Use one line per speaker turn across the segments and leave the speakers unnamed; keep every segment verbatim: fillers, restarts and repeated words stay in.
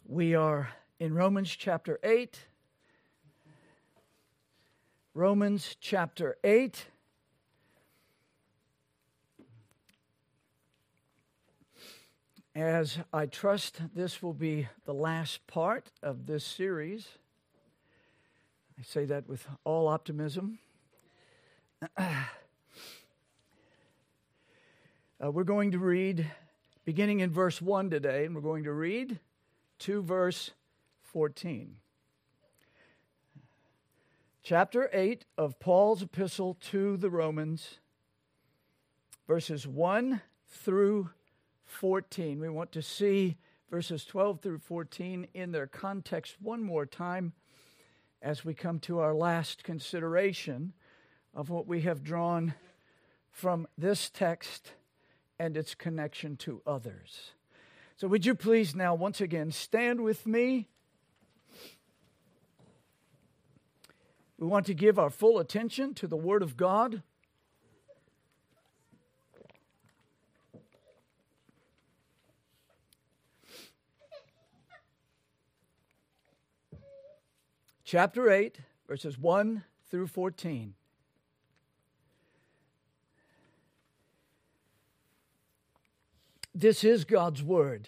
We are in Romans chapter eight. Romans chapter eight. As I trust this will be the last part of this series. I say that with all optimism. Uh, we're going to read, beginning in verse one today, and we're going to read to verse fourteen. Chapter eight of Paul's epistle to the Romans, verses one through fourteen. We want to see verses twelve through fourteen in their context one more time as we come to our last consideration of what we have drawn from this text and its connection to others. So would you please now once again stand with me? We want to give our full attention to the Word of God. Chapter eight, verses one through fourteen. This is God's word.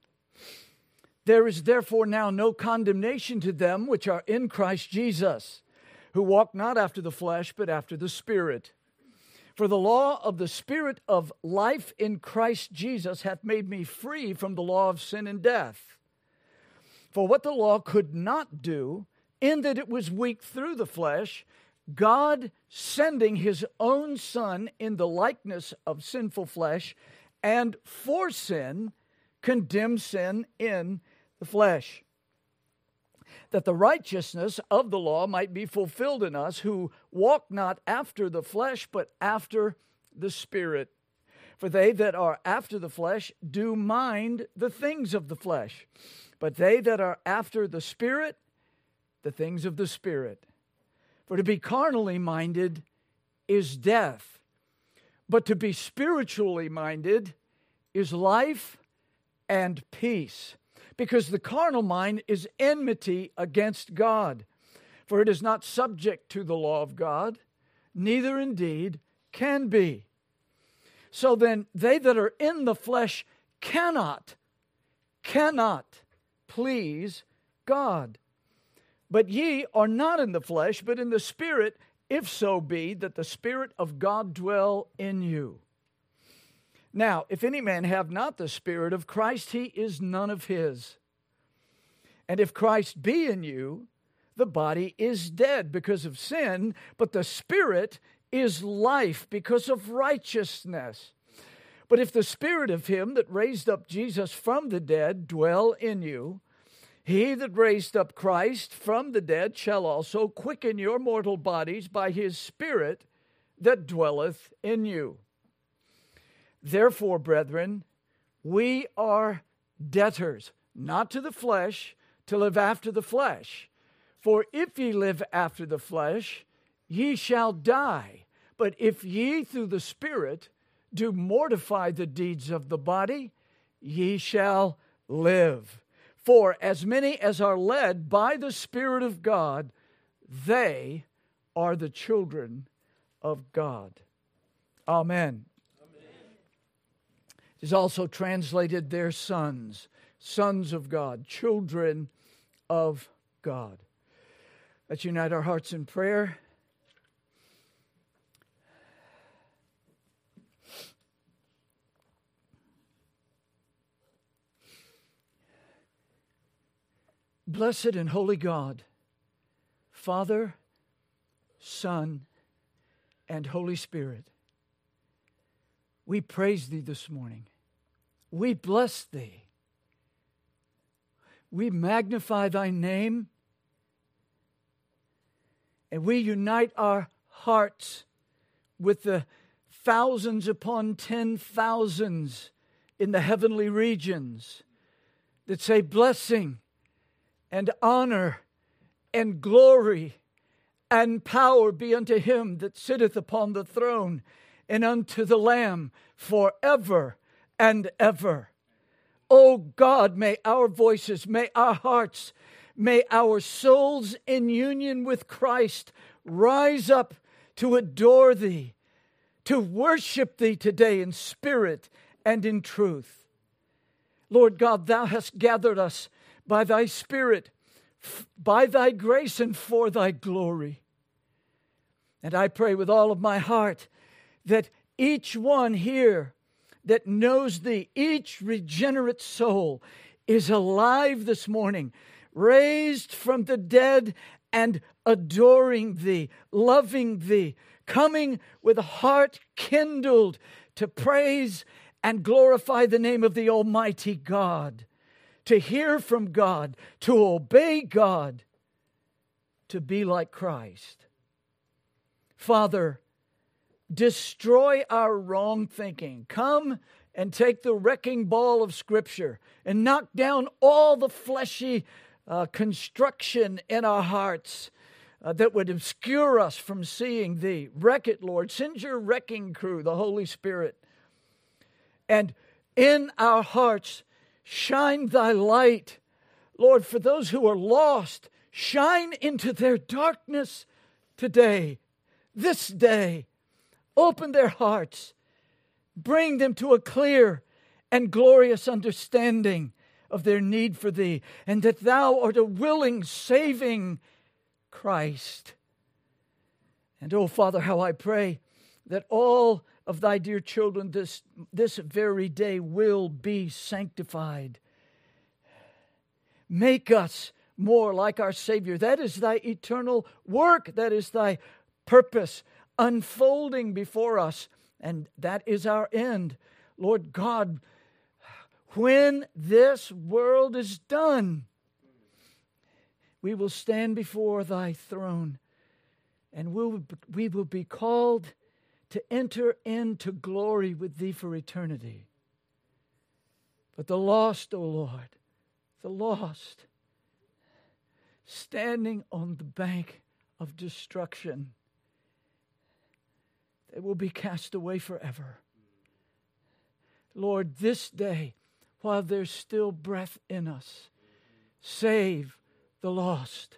There is therefore now no condemnation to them which are in Christ Jesus, who walk not after the flesh, but after the Spirit. For the law of the Spirit of life in Christ Jesus hath made me free from the law of sin and death. For what the law could not do, in that it was weak through the flesh, God sending his own Son in the likeness of sinful flesh, and for sin, condemned sin in the flesh, that the righteousness of the law might be fulfilled in us, who walk not after the flesh, but after the Spirit. For they that are after the flesh do mind the things of the flesh, but they that are after the Spirit, the things of the Spirit. For to be carnally minded is death, but to be spiritually minded is life and peace. Because the carnal mind is enmity against God, for it is not subject to the law of God, neither indeed can be. So then they that are in the flesh cannot, cannot please God. But ye are not in the flesh, but in the Spirit, if so be that the Spirit of God dwell in you. Now, if any man have not the Spirit of Christ, he is none of his. And if Christ be in you, the body is dead because of sin, but the Spirit is life because of righteousness. But if the Spirit of him that raised up Jesus from the dead dwell in you, he that raised up Christ from the dead shall also quicken your mortal bodies by his Spirit that dwelleth in you. Therefore, brethren, we are debtors, not to the flesh, to live after the flesh. For if ye live after the flesh, ye shall die. But if ye through the Spirit do mortify the deeds of the body, ye shall live. For as many as are led by the Spirit of God, they are the children of God. Amen. It is also translated, their sons, sons of God, children of God. Let's unite our hearts in prayer. Blessed and holy God, Father, Son, and Holy Spirit, we praise Thee this morning. We bless Thee. We magnify Thy name, and we unite our hearts with the thousands upon ten thousands in the heavenly regions that say blessing and honor and glory and power be unto him that sitteth upon the throne and unto the Lamb forever and ever. Oh God, may our voices, may our hearts, may our souls in union with Christ rise up to adore Thee, to worship Thee today in spirit and in truth. Lord God, Thou hast gathered us by Thy Spirit, f- by Thy grace and for Thy glory. And I pray with all of my heart that each one here that knows Thee, each regenerate soul is alive this morning, raised from the dead and adoring Thee, loving Thee, coming with a heart kindled to praise and glorify the name of the Almighty God, to hear from God, to obey God, to be like Christ. Father, destroy our wrong thinking. Come and take the wrecking ball of Scripture and knock down all the fleshy uh, construction in our hearts uh, that would obscure us from seeing Thee. Wreck it, Lord. Send your wrecking crew, the Holy Spirit. And in our hearts, shine Thy light. Lord, for those who are lost, shine into their darkness today, this day. Open their hearts. Bring them to a clear and glorious understanding of their need for Thee, and that Thou art a willing, saving Christ. And oh, Father, how I pray that all of Thy dear children this, this very day will be sanctified. Make us more like our Savior. That is Thy eternal work. That is Thy purpose unfolding before us, and that is our end. Lord God, when this world is done, we will stand before Thy throne, and we will, we will be called to enter into glory with Thee for eternity. But the lost, O Lord, the lost, standing on the bank of destruction, they will be cast away forever. Lord, this day, while there's still breath in us, save the lost.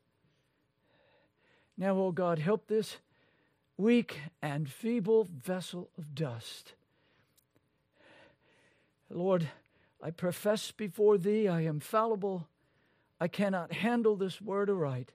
Now, O God, help this weak and feeble vessel of dust. Lord, I profess before Thee I am fallible. I cannot handle this word aright.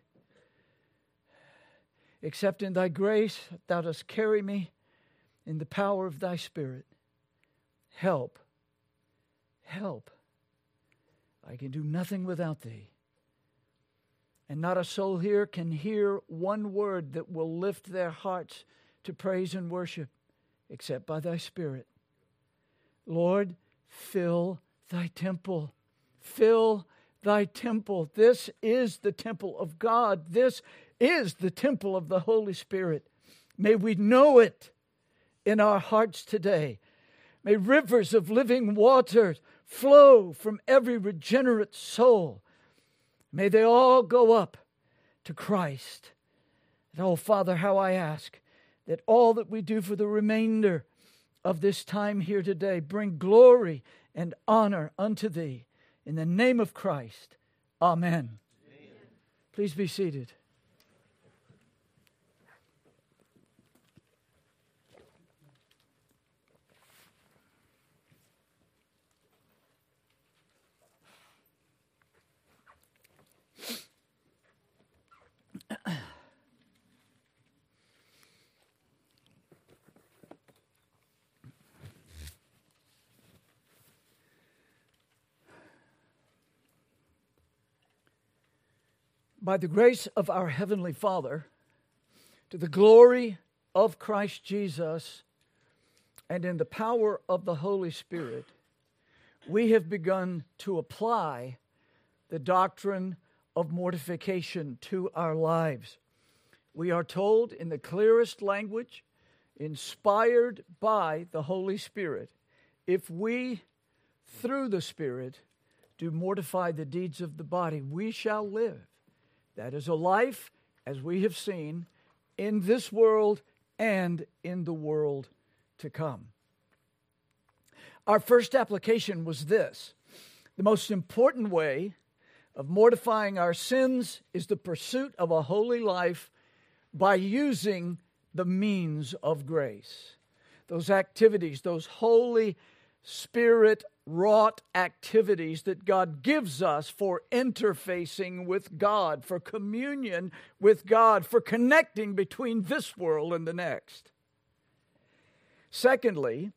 Except in Thy grace, Thou dost carry me in the power of Thy Spirit. Help. Help. I can do nothing without Thee. And not a soul here can hear one word that will lift their hearts to praise and worship, except by Thy Spirit. Lord, fill Thy temple. Fill Thy temple. This is the temple of God. This is the temple of the Holy Spirit. May we know it in our hearts today. May rivers of living water flow from every regenerate soul. May they all go up to Christ. And oh, Father, how I ask that all that we do for the remainder of this time here today bring glory and honor unto Thee. In the name of Christ, amen. Amen. Please be seated. By the grace of our Heavenly Father, to the glory of Christ Jesus, and in the power of the Holy Spirit, we have begun to apply the doctrine of mortification to our lives. We are told in the clearest language, inspired by the Holy Spirit, if we, through the Spirit, do mortify the deeds of the body, we shall live. That is a life, as we have seen, in this world and in the world to come. Our first application was this. The most important way of mortifying our sins is the pursuit of a holy life by using the means of grace. Those activities, those Holy Spirit-wrought activities that God gives us for interfacing with God, for communion with God, for connecting between this world and the next. Secondly,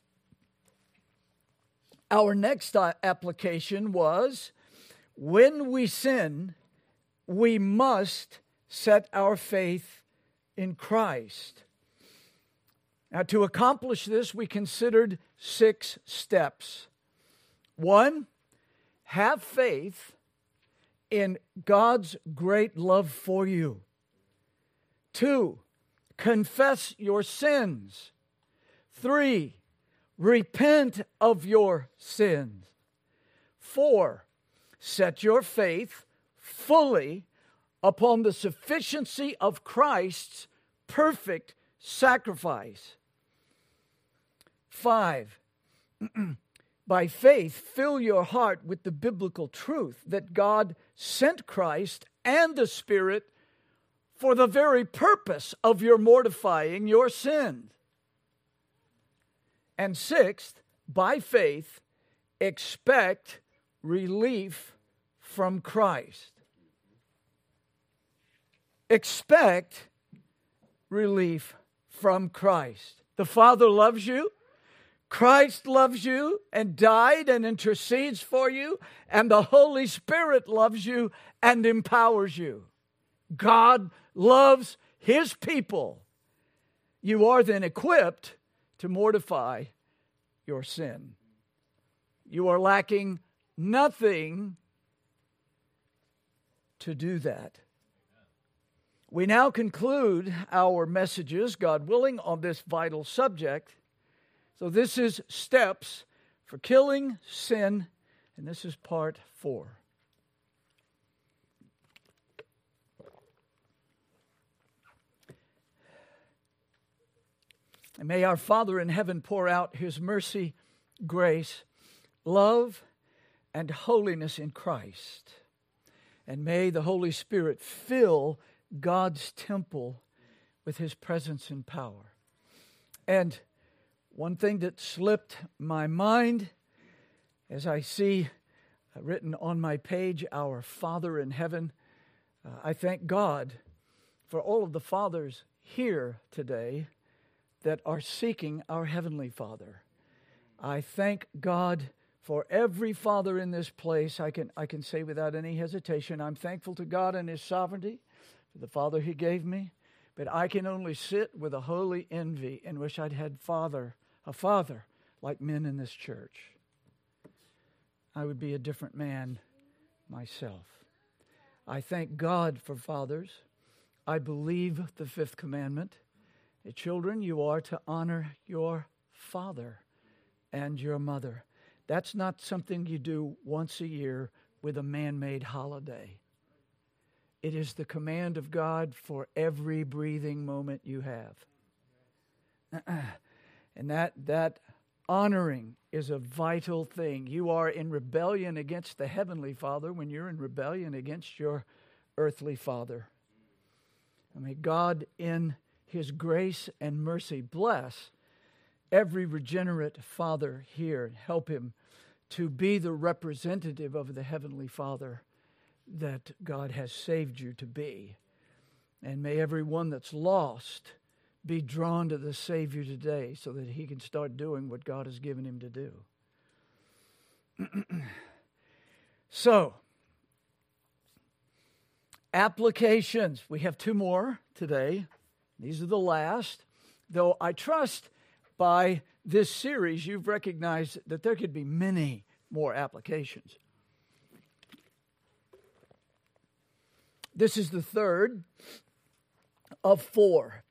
our next application was, when we sin, we must set our faith in Christ. Now, to accomplish this, we considered six steps. One, have faith in God's great love for you. Two, confess your sins. Three, repent of your sins. Four, set your faith fully upon the sufficiency of Christ's perfect sacrifice. Five, by faith, fill your heart with the biblical truth that God sent Christ and the Spirit for the very purpose of your mortifying your sins. And sixth, by faith, expect relief from Christ. Expect relief from Christ. The Father loves you. Christ loves you and died and intercedes for you. And the Holy Spirit loves you and empowers you. God loves His people. You are then equipped to mortify your sin. You are lacking nothing to do that. We now conclude our messages, God willing, on this vital subject. So this is steps for killing sin, and this is part four. And may our Father in heaven pour out His mercy, grace, love, and holiness in Christ. And may the Holy Spirit fill God's temple with His presence and power. And one thing that slipped my mind, as I see written on my page, our Father in heaven, uh, I thank God for all of the fathers here today that are seeking our Heavenly Father. I thank God for every father in this place. I can, I can say without any hesitation, I'm thankful to God and His sovereignty for the father He gave me. But I can only sit with a holy envy and wish I'd had father, a father like men in this church. I would be a different man myself. I thank God for fathers. I believe the fifth commandment. Children, you are to honor your father and your mother. That's not something you do once a year with a man-made holiday. It is the command of God for every breathing moment you have. And that, that honoring is a vital thing. You are in rebellion against the Heavenly Father when you're in rebellion against your earthly father. And may God in His grace and mercy bless every regenerate father here and help him to be the representative of the Heavenly Father that God has saved you to be. And may everyone that's lost be drawn to the Savior today so that he can start doing what God has given him to do. So, applications. We have two more today. These are the last. Though I trust by this series you've recognized that there could be many more applications. This is the third of four.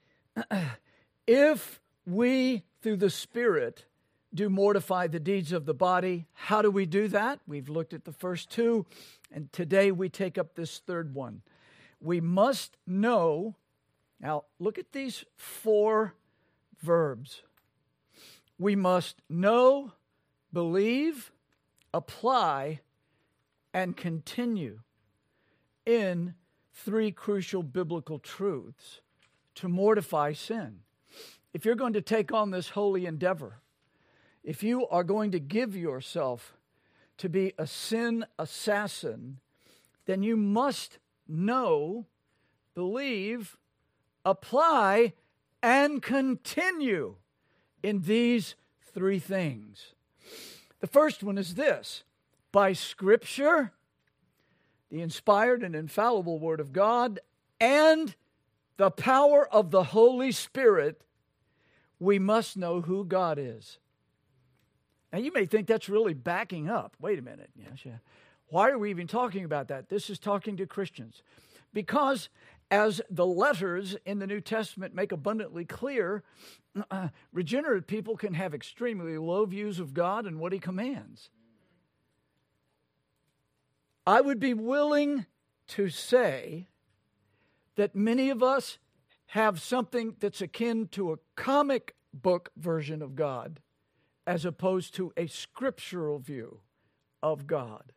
If we, through the Spirit, do mortify the deeds of the body, how do we do that? We've looked at the first two, and today we take up this third one. We must know. Now, look at these four verbs. We must know, believe, apply, and continue in three crucial biblical truths to mortify sin. If you're going to take on this holy endeavor, if you are going to give yourself to be a sin assassin, then you must know, believe, apply, and continue in these three things. The first one is this: by Scripture, the inspired and infallible Word of God, and the power of the Holy Spirit, we must know who God is. Now, you may think that's really backing up. Wait a minute. Yes, yeah. Why are we even talking about that? This is talking to Christians. Because as the letters in the New Testament make abundantly clear, uh, regenerate people can have extremely low views of God and what He commands. I would be willing to say that many of us have something that's akin to a comic book version of God as opposed to a scriptural view of God.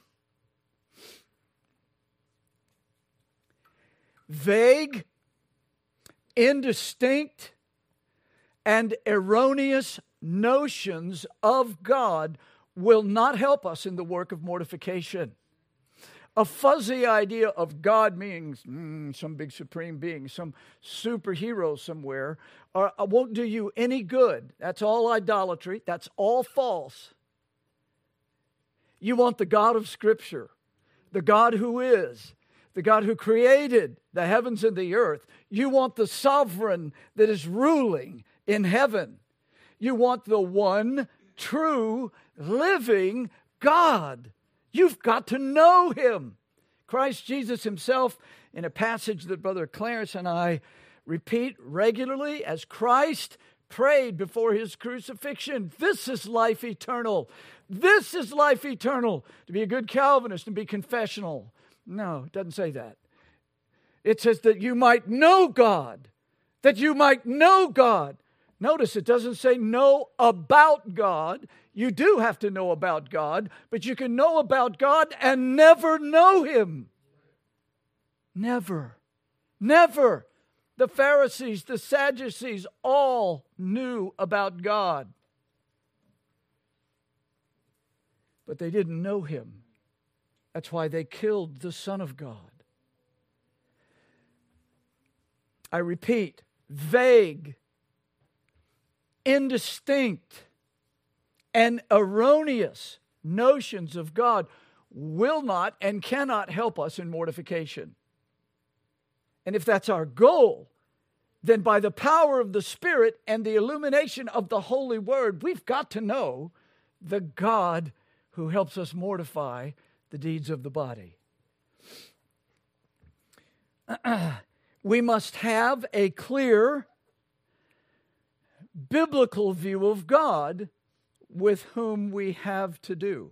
Vague, indistinct, and erroneous notions of God will not help us in the work of mortification. A fuzzy idea of God means mm, some big supreme being, some superhero somewhere, uh, won't do you any good. That's all idolatry. That's all false. You want the God of Scripture, the God who is, the God who created the heavens and the earth. You want the sovereign that is ruling in heaven. You want the one true living God. You've got to know Him. Christ Jesus Himself, in a passage that Brother Clarence and I repeat regularly, as Christ prayed before His crucifixion, this is life eternal. This is life eternal. To be a good Calvinist and be confessional. No, it doesn't say that. It says that you might know God. That you might know God. Notice it doesn't say know about God. You do have to know about God, but you can know about God and never know Him. Never. Never. The Pharisees, the Sadducees, all knew about God. But they didn't know Him. That's why they killed the Son of God. I repeat, vague, indistinct, and erroneous notions of God will not and cannot help us in mortification. And if that's our goal, then by the power of the Spirit and the illumination of the Holy Word, we've got to know the God who helps us mortify the deeds of the body. We must have a clear biblical view of God with whom we have to do.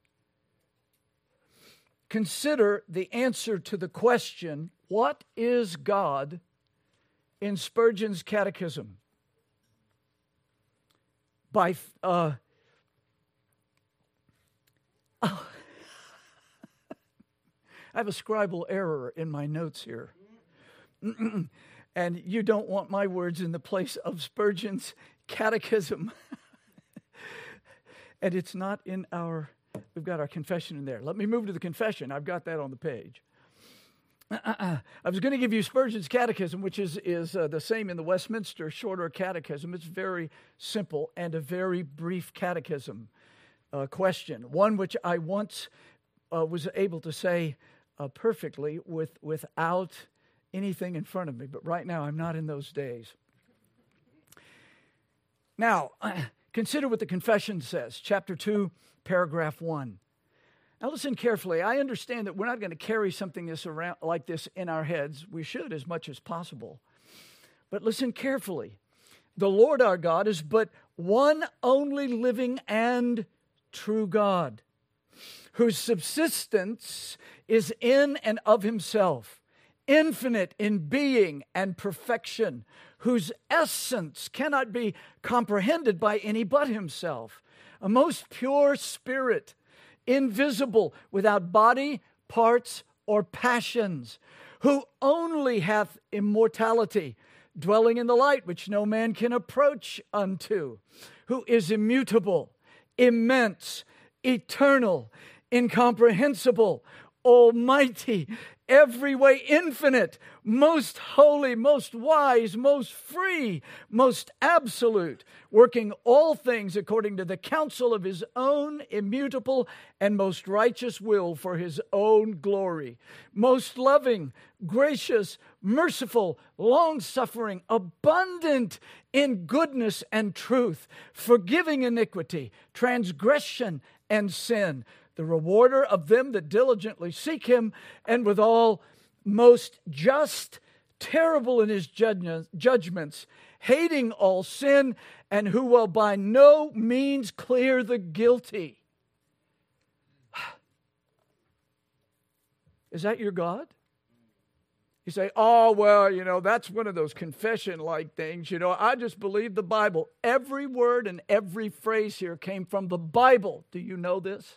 Consider the answer to the question, what is God, in Spurgeon's Catechism? By, uh, oh, I have a scribal error in my notes here. And you don't want my words in the place of Spurgeon's Catechism. And it's not in our, we've got our confession in there. Let me move to the confession. I've got that on the page. I was going to give you Spurgeon's Catechism, which is, is uh, the same in the Westminster Shorter Catechism. It's very simple and a very brief catechism uh, question. One which I once uh, was able to say uh, perfectly with without anything in front of me. But right now, I'm not in those days. Now, consider what the confession says. Chapter two, paragraph one. Now listen carefully. I understand that we're not going to carry something this around like this in our heads. We should as much as possible. But listen carefully. The Lord our God is but one only living and true God, whose subsistence is in and of Himself, infinite in being and perfection, whose essence cannot be comprehended by any but Himself, a most pure spirit, invisible, without body, parts, or passions, who only hath immortality, dwelling in the light which no man can approach unto, who is immutable, immense, eternal, incomprehensible, almighty, every way infinite, most holy, most wise, most free, most absolute, working all things according to the counsel of his own immutable and most righteous will for his own glory, most loving, gracious, merciful, long-suffering, abundant in goodness and truth, forgiving iniquity, transgression, and sin, the rewarder of them that diligently seek him, and withal most just, terrible in his judgments, hating all sin, and who will by no means clear the guilty. Is that your God? You say, oh, well, you know, that's one of those confession-like things. You know, I just believe the Bible. Every word and every phrase here came from the Bible. Do you know this?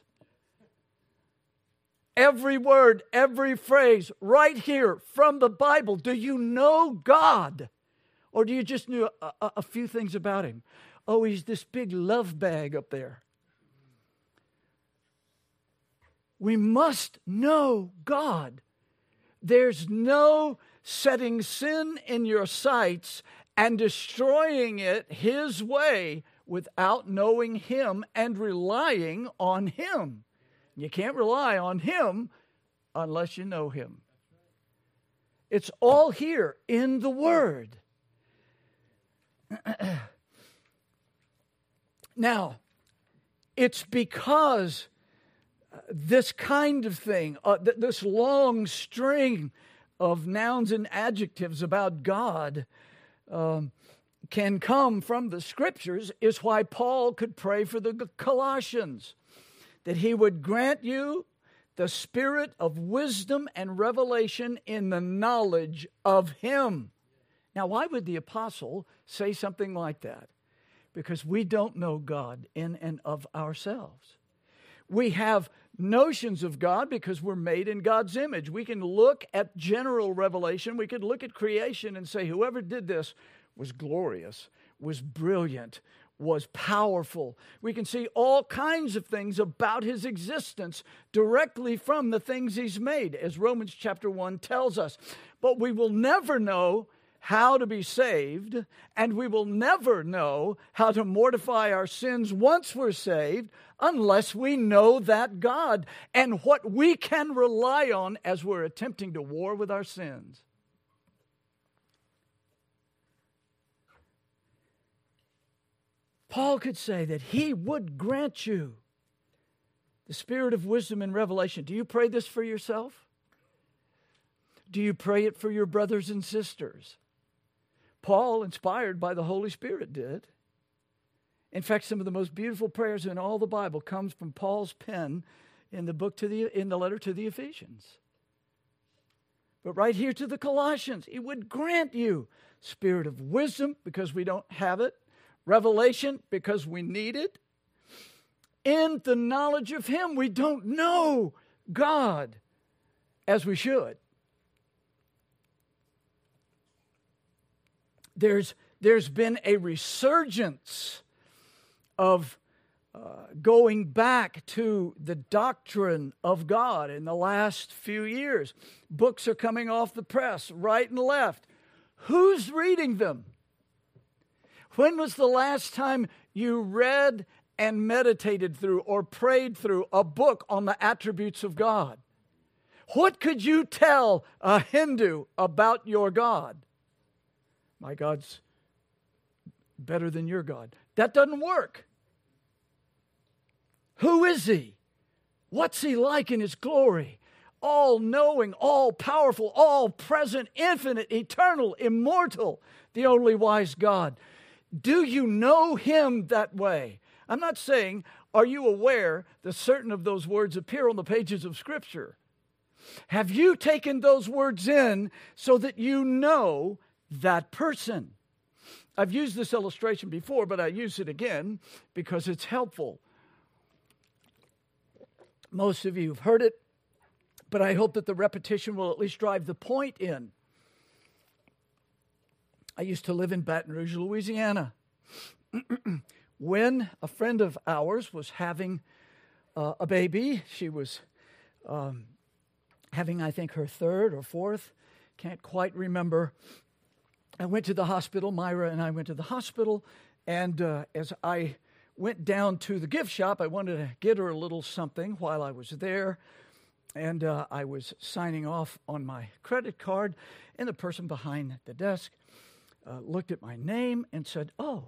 Every word, every phrase, right here from the Bible. Do you know God? Or do you just know a, a, a few things about him? Oh, he's this big love bag up there. We must know God. There's no setting sin in your sights and destroying it his way without knowing him and relying on him. You can't rely on him unless you know him. It's all here in the Word. Now, it's because this kind of thing, uh, th- this long string of nouns and adjectives about God um, can come from the Scriptures, is why Paul could pray for the Colossians, that he would grant you the spirit of wisdom and revelation in the knowledge of him. Now, why would the apostle say something like that? Because we don't know God in and of ourselves. We have notions of God because we're made in God's image. We can look at general revelation. We could look at creation and say, whoever did this was glorious, was brilliant, was powerful. We can see all kinds of things about his existence directly from the things he's made, as Romans chapter one tells us. But we will never know how to be saved, and we will never know how to mortify our sins once we're saved unless we know that God and what we can rely on as we're attempting to war with our sins. Paul could say that he would grant you the spirit of wisdom and revelation. Do you pray this for yourself? Do you pray it for your brothers and sisters? Paul, inspired by the Holy Spirit, did. In fact, some of the most beautiful prayers in all the Bible comes from Paul's pen in the book to the in the letter to the Ephesians. But right here to the Colossians, he would grant you spirit of wisdom because we don't have it, revelation because we need it. In the knowledge of him, we don't know God as we should. There's, there's been a resurgence of uh, going back to the doctrine of God in the last few years. Books are coming off the press, right and left. Who's reading them? When was the last time you read and meditated through or prayed through a book on the attributes of God? What could you tell a Hindu about your God? My God's better than your God. That doesn't work. Who is he? What's he like in his glory? All-knowing, all-powerful, all-present, infinite, eternal, immortal, the only wise God. Do you know him that way? I'm not saying, are you aware that certain of those words appear on the pages of Scripture? Have you taken those words in so that you know that person? I've used this illustration before, but I use it again because it's helpful. Most of you have heard it, but I hope that the repetition will at least drive the point in. I used to live in Baton Rouge, Louisiana. When a friend of ours was having uh, a baby, she was um, having, I think, her third or fourth, can't quite remember. I went to the hospital, Myra and I went to the hospital, and uh, as I went down to the gift shop, I wanted to get her a little something while I was there, and uh, I was signing off on my credit card, and the person behind the desk uh, looked at my name and said, "Oh,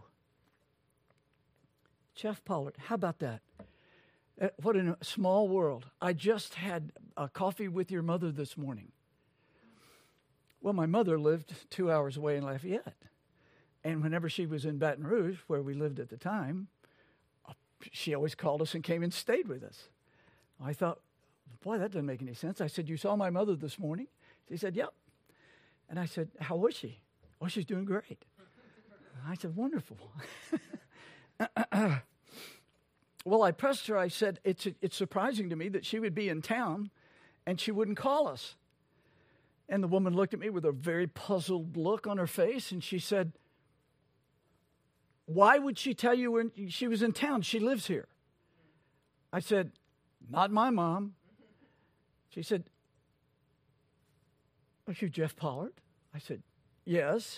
Jeff Pollard, how about that? Uh, what a small world. I just had a coffee with your mother this morning." Well, my mother lived two hours away in Lafayette. And whenever she was in Baton Rouge, where we lived at the time, she always called us and came and stayed with us. I thought, boy, that doesn't make any sense. I said, "You saw my mother this morning?" She said, "Yep." And I said, "How was she?" "Oh, she's doing great." I said, "Wonderful." Well, I pressed her. I said, it's, it's surprising to me that she would be in town and she wouldn't call us. And the woman looked at me with a very puzzled look on her face, and she said, "Why would she tell you when she was in town? She lives here." I said, "Not my mom." She said, "Are you Jeff Pollard?" I said, "Yes."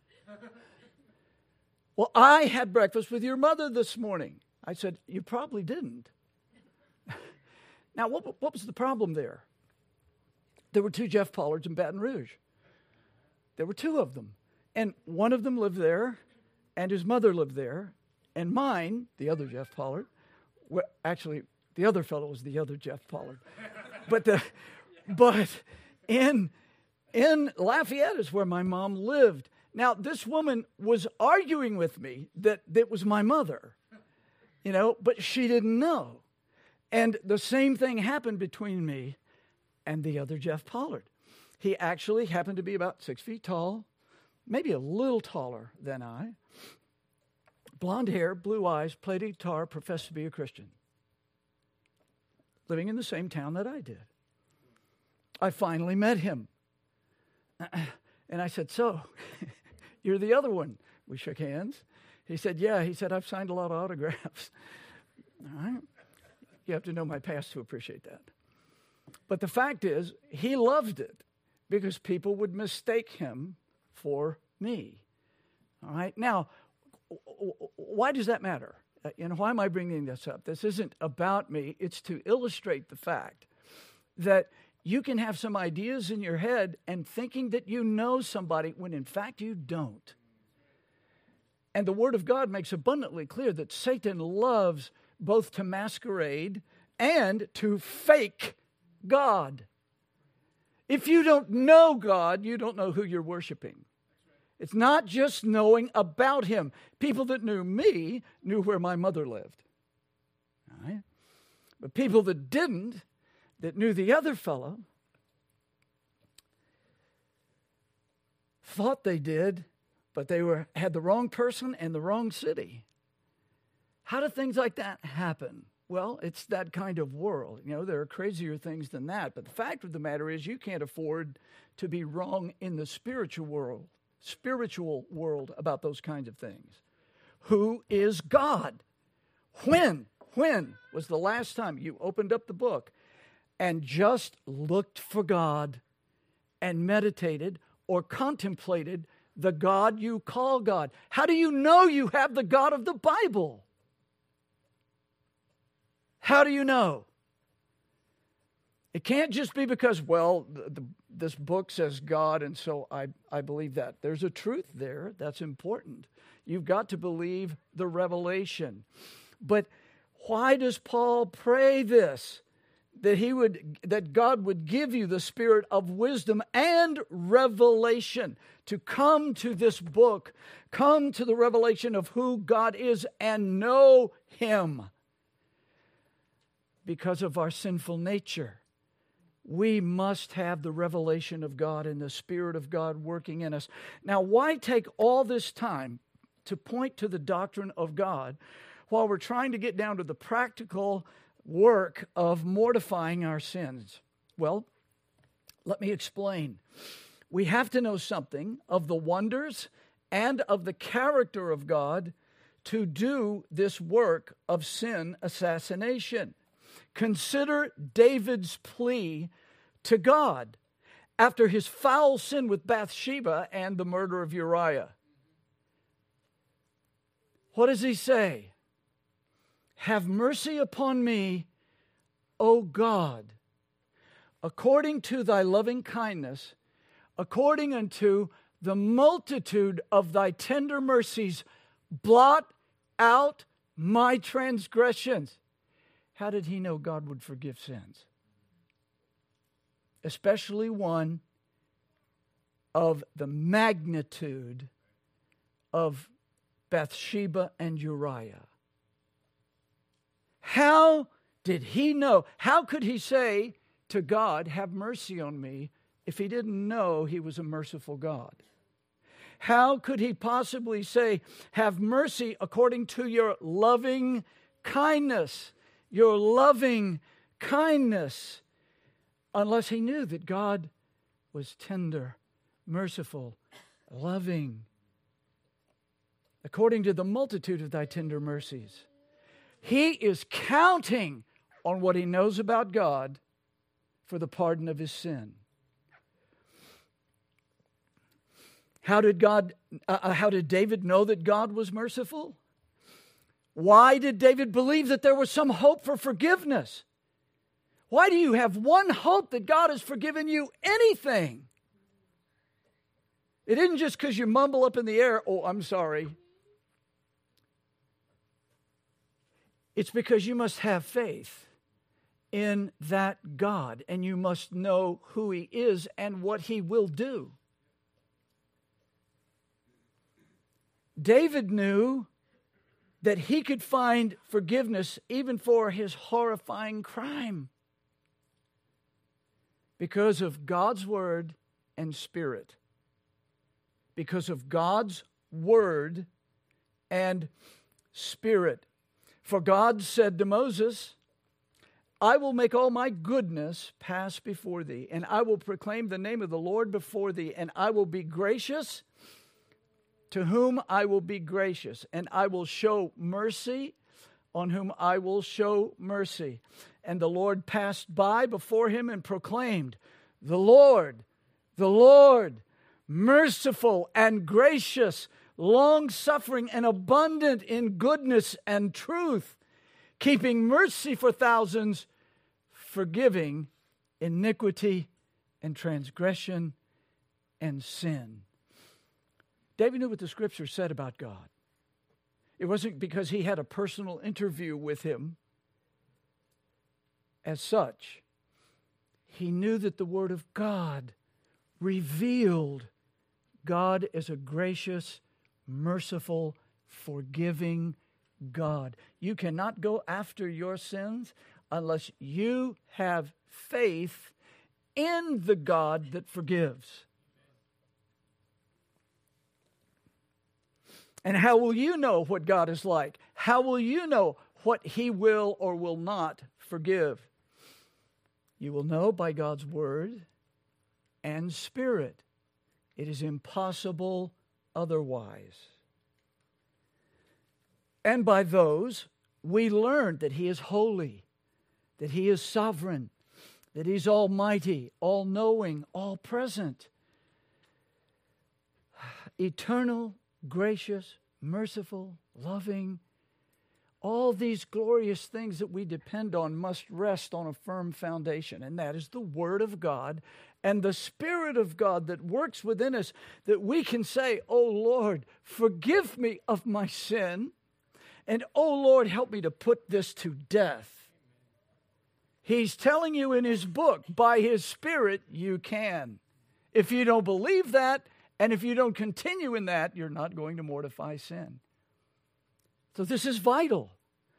"Well, I had breakfast with your mother this morning." I said, "You probably didn't." Now, what, what was the problem there? There were two Jeff Pollards in Baton Rouge. There were two of them. And one of them lived there, and his mother lived there. And mine, the other Jeff Pollard, well, actually, the other fellow was the other Jeff Pollard. but the, but in, in Lafayette is where my mom lived. Now, this woman was arguing with me that that was my mother, you know, but she didn't know. And the same thing happened between me and the other Jeff Pollard. He actually happened to be about six feet tall, maybe a little taller than I. Blonde hair, blue eyes, played guitar, professed to be a Christian. Living in the same town that I did. I finally met him. And I said, "So, you're the other one." We shook hands. He said, "Yeah." He said, "I've signed a lot of autographs." All right. You have to know my past to appreciate that. But the fact is, he loved it because people would mistake him for me. All right. Now, why does that matter? You know, why am I bringing this up? This isn't about me. It's to illustrate the fact that you can have some ideas in your head and thinking that you know somebody when in fact you don't. And the Word of God makes abundantly clear that Satan loves both to masquerade and to fake God. If you don't know God, you don't know who you're worshiping. It's not just knowing about Him. People that knew me knew where my mother lived. All right? But people that didn't, that knew the other fellow, thought they did, but they were had the wrong person and the wrong city. How do things like that happen? Well, it's that kind of world. You know, there are crazier things than that. But the fact of the matter is you can't afford to be wrong in the spiritual world, spiritual world about those kinds of things. Who is God? When, when was the last time you opened up the book and just looked for God and meditated or contemplated the God you call God? How do you know you have the God of the Bible? How do you know? It can't just be because, well, the, the, this book says God, and so I, I believe that. There's a truth there that's important. You've got to believe the revelation. But why does Paul pray this? That he would, that God would give you the spirit of wisdom and revelation to come to this book, come to the revelation of who God is and know Him. Because of our sinful nature, we must have the revelation of God and the Spirit of God working in us. Now, why take all this time to point to the doctrine of God while we're trying to get down to the practical work of mortifying our sins? Well, let me explain. We have to know something of the wonders and of the character of God to do this work of sin assassination. Consider David's plea to God after his foul sin with Bathsheba and the murder of Uriah. What does he say? Have mercy upon me, O God, according to thy loving kindness, according unto the multitude of thy tender mercies, blot out my transgressions. How did he know God would forgive sins? Especially one of the magnitude of Bathsheba and Uriah. How did he know? How could he say to God, have mercy on me, if he didn't know he was a merciful God? How could he possibly say, have mercy according to your loving kindness, your loving kindness, unless he knew that God was tender, merciful, loving, according to the multitude of thy tender mercies. He is counting on what he knows about God for the pardon of his sin. How did God, uh, how did David know that God was merciful? Why did David believe that there was some hope for forgiveness? Why do you have one hope that God has forgiven you anything? It isn't just because you mumble up in the air, oh, I'm sorry. It's because you must have faith in that God, and you must know who he is and what he will do. David knew that he could find forgiveness even for his horrifying crime because of God's word and spirit. Because of God's word and spirit. For God said to Moses, I will make all my goodness pass before thee, and I will proclaim the name of the Lord before thee, and I will be gracious to whom I will be gracious, and I will show mercy on whom I will show mercy. And the Lord passed by before him and proclaimed, the Lord, the Lord, merciful and gracious, long-suffering and abundant in goodness and truth, keeping mercy for thousands, forgiving iniquity and transgression and sin. David knew what the Scripture said about God. It wasn't because he had a personal interview with him as such. He knew that the Word of God revealed God as a gracious, merciful, forgiving God. You cannot go after your sins unless you have faith in the God that forgives. And how will you know what God is like? How will you know what he will or will not forgive? You will know by God's word and spirit. It is impossible otherwise. And by those, we learn that he is holy, that he is sovereign, that he's almighty, all-knowing, all-present, eternal, gracious, merciful, loving. All these glorious things that we depend on must rest on a firm foundation, and that is the Word of God and the Spirit of God that works within us, that we can say, oh Lord, forgive me of my sin, and oh Lord, help me to put this to death. He's telling you in his book, by his Spirit, you can. If you don't believe that, and if you don't continue in that, you're not going to mortify sin. So this is vital.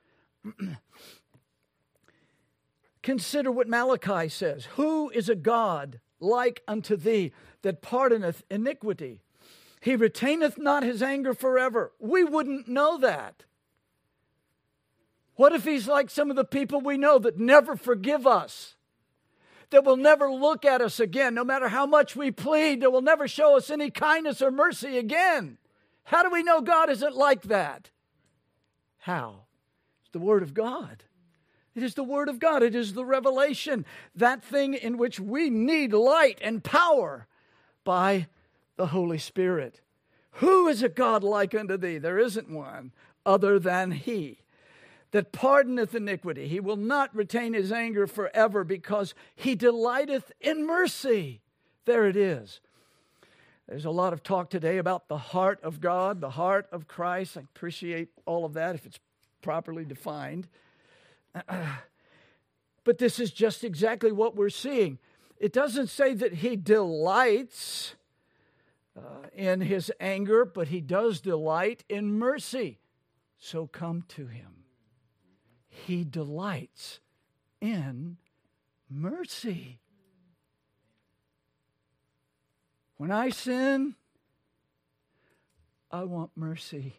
Consider what Malachi says. Who is a God like unto thee that pardoneth iniquity? He retaineth not his anger forever. We wouldn't know that. What if he's like some of the people we know that never forgive us? That will never look at us again, no matter how much we plead, that will never show us any kindness or mercy again. How do we know God isn't like that? How? It's the Word of God. It is the Word of God. It is the revelation, that thing in which we need light and power by the Holy Spirit. Who is a God like unto thee? There isn't one other than He, that pardoneth iniquity. He will not retain His anger forever, because He delighteth in mercy. There it is. There's a lot of talk today about the heart of God, the heart of Christ. I appreciate all of that if it's properly defined. But this is just exactly what we're seeing. It doesn't say that He delights uh, in His anger, but He does delight in mercy. So come to Him. He delights in mercy. When I sin, I want mercy.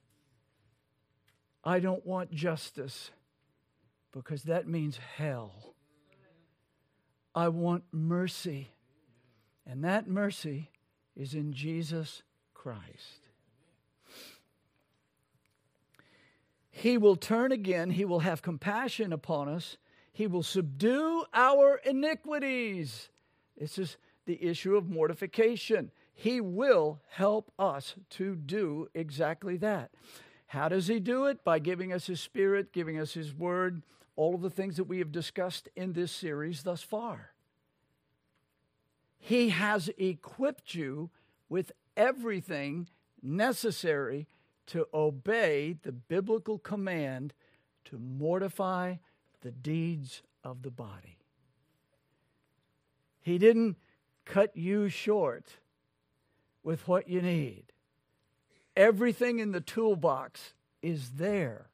I don't want justice, because that means hell. I want mercy. And that mercy is in Jesus Christ. He will turn again. He will have compassion upon us. He will subdue our iniquities. This is the issue of mortification. He will help us to do exactly that. How does He do it? By giving us His Spirit, giving us His Word, all of the things that we have discussed in this series thus far. He has equipped you with everything necessary to obey the biblical command to mortify the deeds of the body. He didn't cut you short with what you need. Everything in the toolbox is there.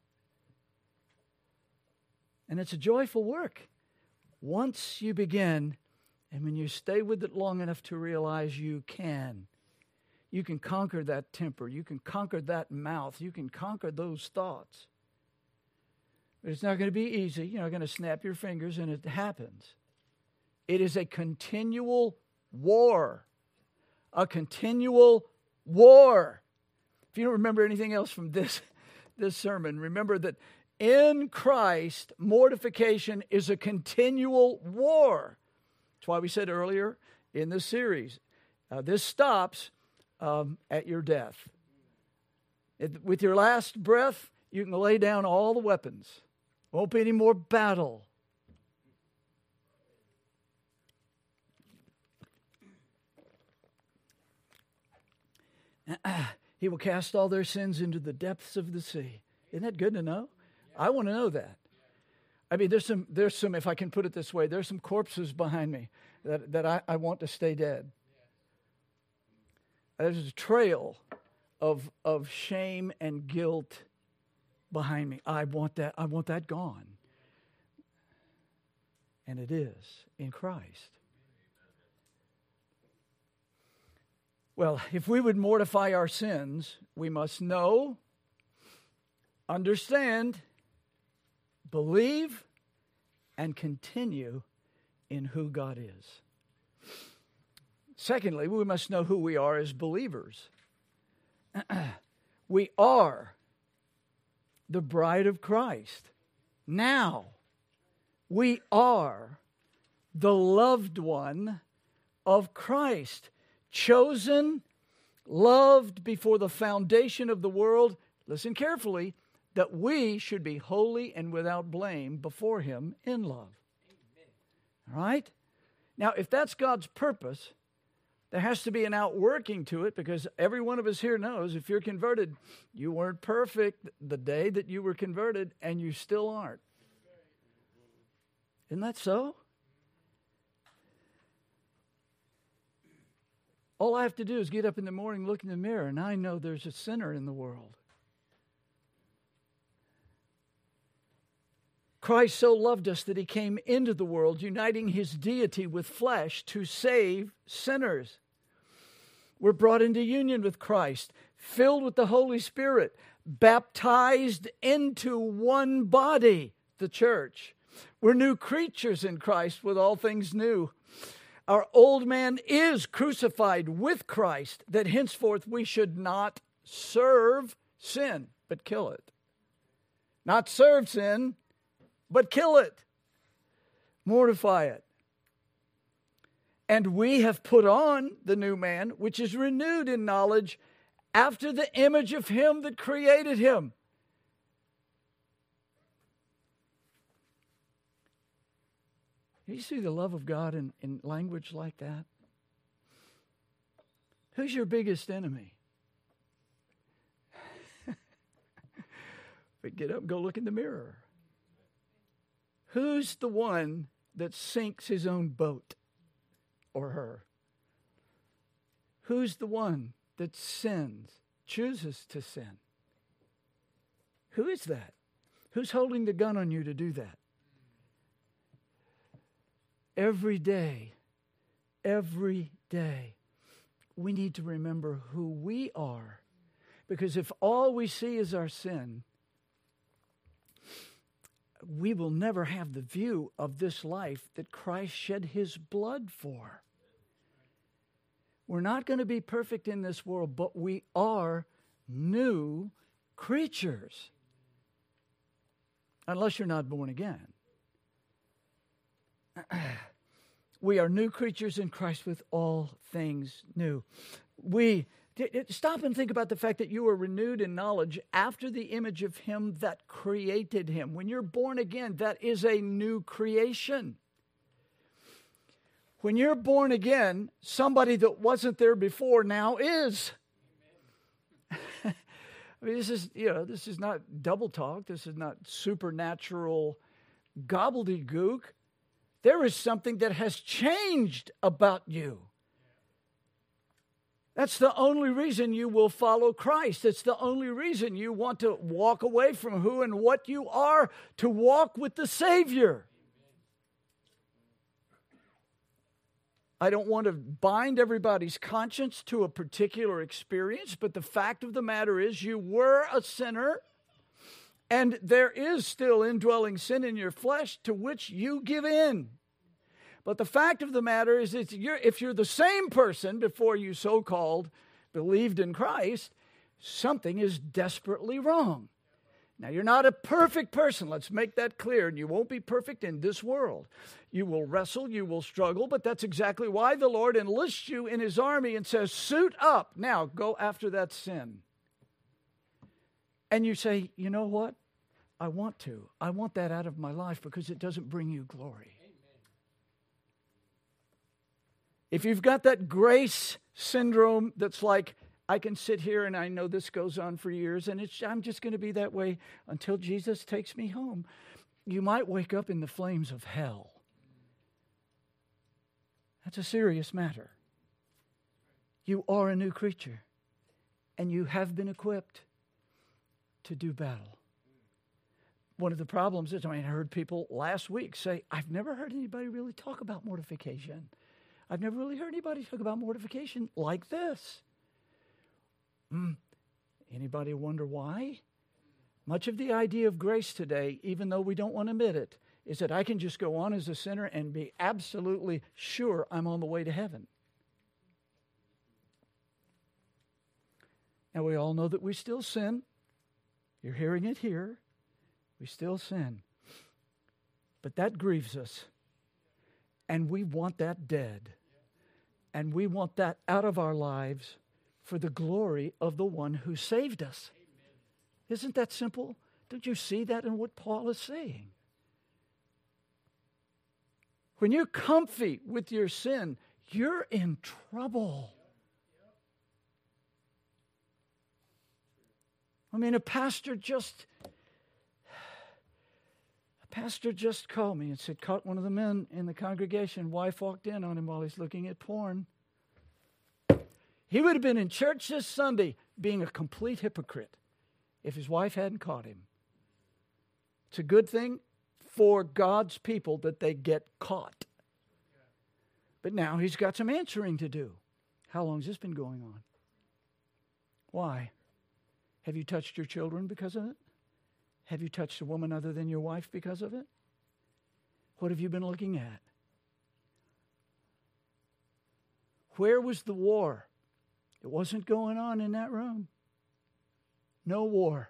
And it's a joyful work once you begin, and when you stay with it long enough to realize you can. You can conquer that temper. You can conquer that mouth. You can conquer those thoughts. But it's not going to be easy. You're not going to snap your fingers and it happens. It is a continual war. A continual war. If you don't remember anything else from this, this sermon, remember that in Christ, mortification is a continual war. That's why we said earlier in this series, uh, this stops um, at your death. It, with your last breath, you can lay down all the weapons. Won't be any more battle. He will cast all their sins into the depths of the sea. Isn't that good to know? I want to know that. I mean, there's some, there's some, if I can put it this way, there's some corpses behind me that, that I, I want to stay dead. There's a trail of, of shame and guilt behind me. I want that, I want that gone. And it is in Christ. Well, if we would mortify our sins, we must know, understand, believe, and continue in who God is. Secondly, we must know who we are as believers. We are the bride of Christ. Now, we are the loved one of Christ, chosen, loved before the foundation of the world. Listen carefully, that we should be holy and without blame before Him in love. Amen. All right? Now, if that's God's purpose, there has to be an outworking to it, because every one of us here knows if you're converted, you weren't perfect the day that you were converted, and you still aren't. Isn't that so? All I have to do is get up in the morning, look in the mirror, and I know there's a sinner in the world. Christ so loved us that He came into the world, uniting His deity with flesh to save sinners. We're brought into union with Christ, filled with the Holy Spirit, baptized into one body, the church. We're new creatures in Christ with all things new. Our old man is crucified with Christ, that henceforth we should not serve sin, but kill it. Not serve sin, but kill it. Mortify it. And we have put on the new man, which is renewed in knowledge after the image of him that created him. Do you see the love of God in, in language like that? Who's your biggest enemy? But get up and go look in the mirror. Who's the one that sinks his own boat or her? Who's the one that sins, chooses to sin? Who is that? Who's holding the gun on you to do that? Every day, every day, we need to remember who we are. Because if all we see is our sin, we will never have the view of this life that Christ shed his blood for. We're not going to be perfect in this world, but we are new creatures. Unless you're not born again. We are new creatures in Christ with all things new. We stop and think about the fact that you are renewed in knowledge after the image of him that created him. When you're born again, that is a new creation. When you're born again, somebody that wasn't there before now is. I mean, this is, you know, this is not double talk. This is not supernatural gobbledygook. There is something that has changed about you. That's the only reason you will follow Christ. It's the only reason you want to walk away from who and what you are to walk with the Savior. I don't want to bind everybody's conscience to a particular experience, but the fact of the matter is you were a sinner, and there is still indwelling sin in your flesh to which you give in. But the fact of the matter is that you're, if you're the same person before you so-called believed in Christ, something is desperately wrong. Now, you're not a perfect person. Let's make that clear. And you won't be perfect in this world. You will wrestle, you will struggle, but that's exactly why the Lord enlists you in his army and says, suit up. Now, go after that sin. And you say, you know what? I want to. I want that out of my life because it doesn't bring you glory. If you've got that grace syndrome that's like, I can sit here and I know this goes on for years and it's, I'm just going to be that way until Jesus takes me home, you might wake up in the flames of hell. That's a serious matter. You are a new creature and you have been equipped to do battle. One of the problems is, I mean, I heard people last week say, I've never heard anybody really talk about mortification. I've never really heard anybody talk about mortification like this. Mm. Anybody wonder why? Much of the idea of grace today, even though we don't want to admit it, is that I can just go on as a sinner and be absolutely sure I'm on the way to heaven. Now, we all know that we still sin. You're hearing it here. We still sin. But that grieves us. And we want that dead. And we want that out of our lives for the glory of the one who saved us. Isn't that simple? Don't you see that in what Paul is saying? When you're comfy with your sin, you're in trouble. I mean, a pastor just... Pastor just called me and said, caught one of the men in the congregation. Wife walked in on him while he's looking at porn. He would have been in church this Sunday being a complete hypocrite if his wife hadn't caught him. It's a good thing for God's people that they get caught. But now he's got some answering to do. How long has this been going on? Why? Have you touched your children because of it? Have you touched a woman other than your wife because of it? What have you been looking at? Where was the war? It wasn't going on in that room. No war.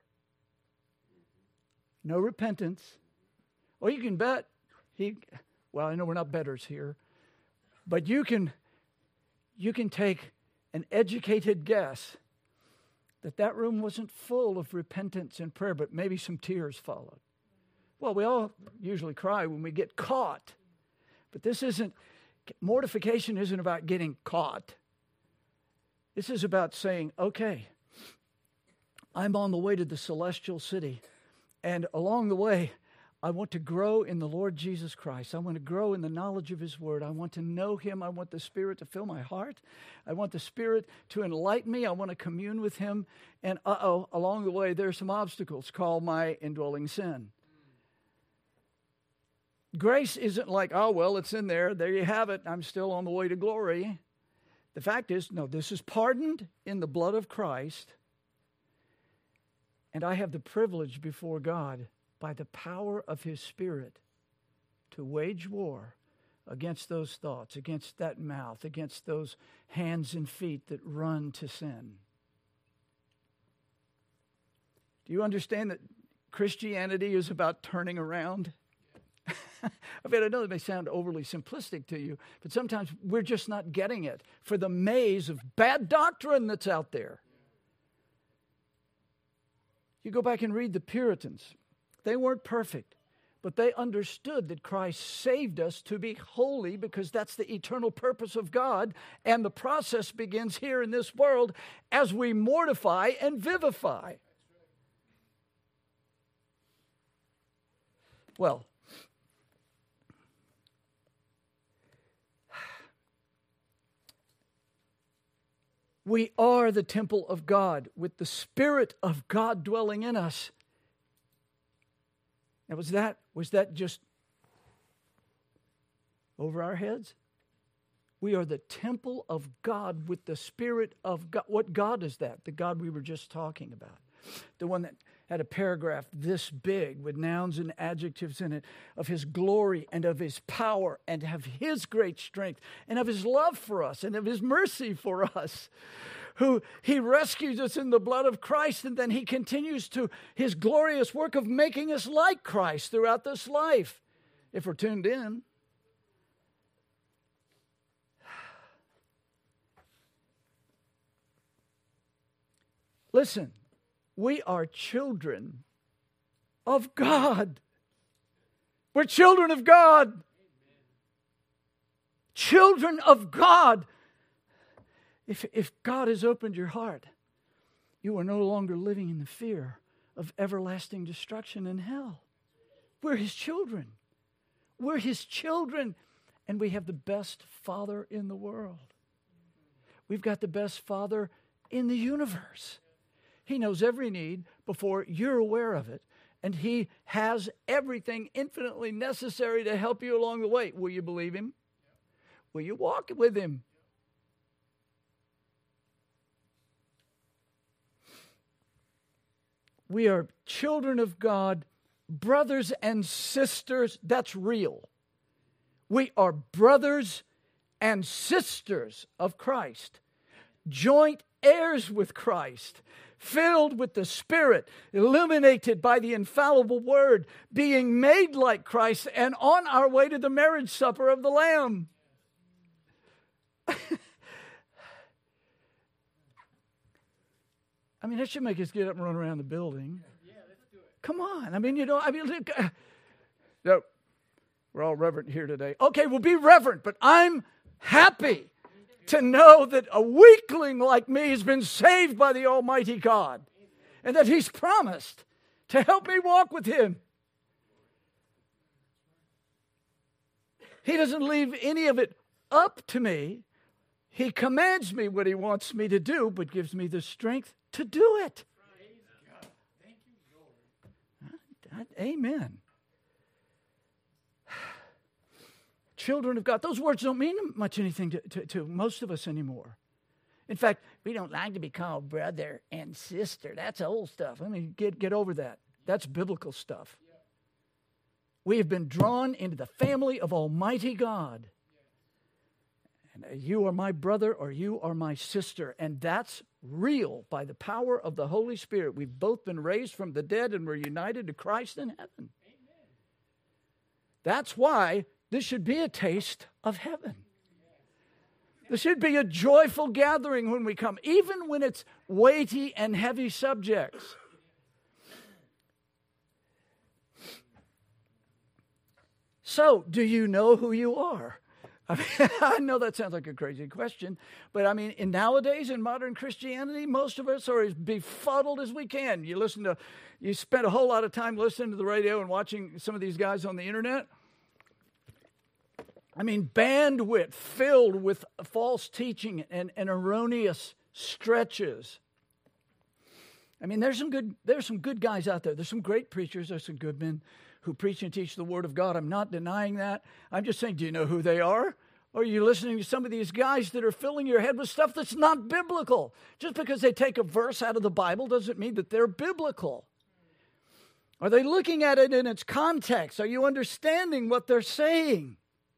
No repentance. Well, you can bet he, well, I know we're not bettors here, but you can, you can take an educated guess that that room wasn't full of repentance and prayer, but maybe some tears followed. Well, we all usually cry when we get caught, but this isn't, mortification isn't about getting caught. This is about saying, okay, I'm on the way to the celestial city, and along the way, I want to grow in the Lord Jesus Christ. I want to grow in the knowledge of His Word. I want to know Him. I want the Spirit to fill my heart. I want the Spirit to enlighten me. I want to commune with Him. And uh-oh, along the way, there are some obstacles called my indwelling sin. Grace isn't like, oh, well, it's in there. There you have it. I'm still on the way to glory. The fact is, no, this is pardoned in the blood of Christ. And I have the privilege before God, by the power of His Spirit, to wage war against those thoughts, against that mouth, against those hands and feet that run to sin. Do you understand that Christianity is about turning around? I mean, I know that may sound overly simplistic to you, but sometimes we're just not getting it for the maze of bad doctrine that's out there. You go back and read the Puritans. They weren't perfect, but they understood that Christ saved us to be holy because that's the eternal purpose of God, and the process begins here in this world as we mortify and vivify. Well, we are the temple of God with the Spirit of God dwelling in us. Now, was that, was that just over our heads? We are the temple of God with the Spirit of God. What God is that? The God we were just talking about. The one that had a paragraph this big with nouns and adjectives in it of His glory and of His power and of His great strength and of His love for us and of His mercy for us. Who He rescues us in the blood of Christ, and then He continues to His glorious work of making us like Christ throughout this life, if we're tuned in. Listen, we are children of God. We're children of God. Children of God. If, if God has opened your heart, you are no longer living in the fear of everlasting destruction in hell. We're His children. We're His children. And we have the best Father in the world. We've got the best Father in the universe. He knows every need before you're aware of it. And He has everything infinitely necessary to help you along the way. Will you believe Him? Will you walk with Him? We are children of God, brothers and sisters. That's real. We are brothers and sisters of Christ, joint heirs with Christ, filled with the Spirit, illuminated by the infallible Word, being made like Christ, and on our way to the marriage supper of the Lamb. I mean, that should make us get up and run around the building. Yeah, let's do it. Come on. I mean, you know, I mean, look, uh, no, we're all reverent here today. Okay, we'll be reverent, but I'm happy to know that a weakling like me has been saved by the Almighty God, and that He's promised to help me walk with Him. He doesn't leave any of it up to me. He commands me what He wants me to do, but gives me the strength to do it. Thank you, Lord. Amen. Children of God. Those words don't mean much anything to, to, to most of us anymore. In fact, we don't like to be called brother and sister. That's old stuff. I mean, get, get over that. That's biblical stuff. We have been drawn into the family of Almighty God. And you are my brother or you are my sister. And that's real by the power of the Holy Spirit. We've both been raised from the dead and we're united to Christ in heaven. Amen. That's why this should be a taste of heaven. There should be a joyful gathering when we come, even when it's weighty and heavy subjects. So, do you know who you are? I mean, I know that sounds like a crazy question, but I mean, in nowadays in modern Christianity, most of us are as befuddled as we can. You listen to, you spend a whole lot of time listening to the radio and watching some of these guys on the internet. I mean, bandwidth filled with false teaching and, and erroneous stretches. I mean, there's some good there's some good guys out there. There's some great preachers. There's some good men who preach and teach the Word of God. I'm not denying that. I'm just saying, do you know who they are? Or are you listening to some of these guys that are filling your head with stuff that's not biblical? Just because they take a verse out of the Bible doesn't mean that they're biblical. Are they looking at it in its context? Are you understanding what they're saying?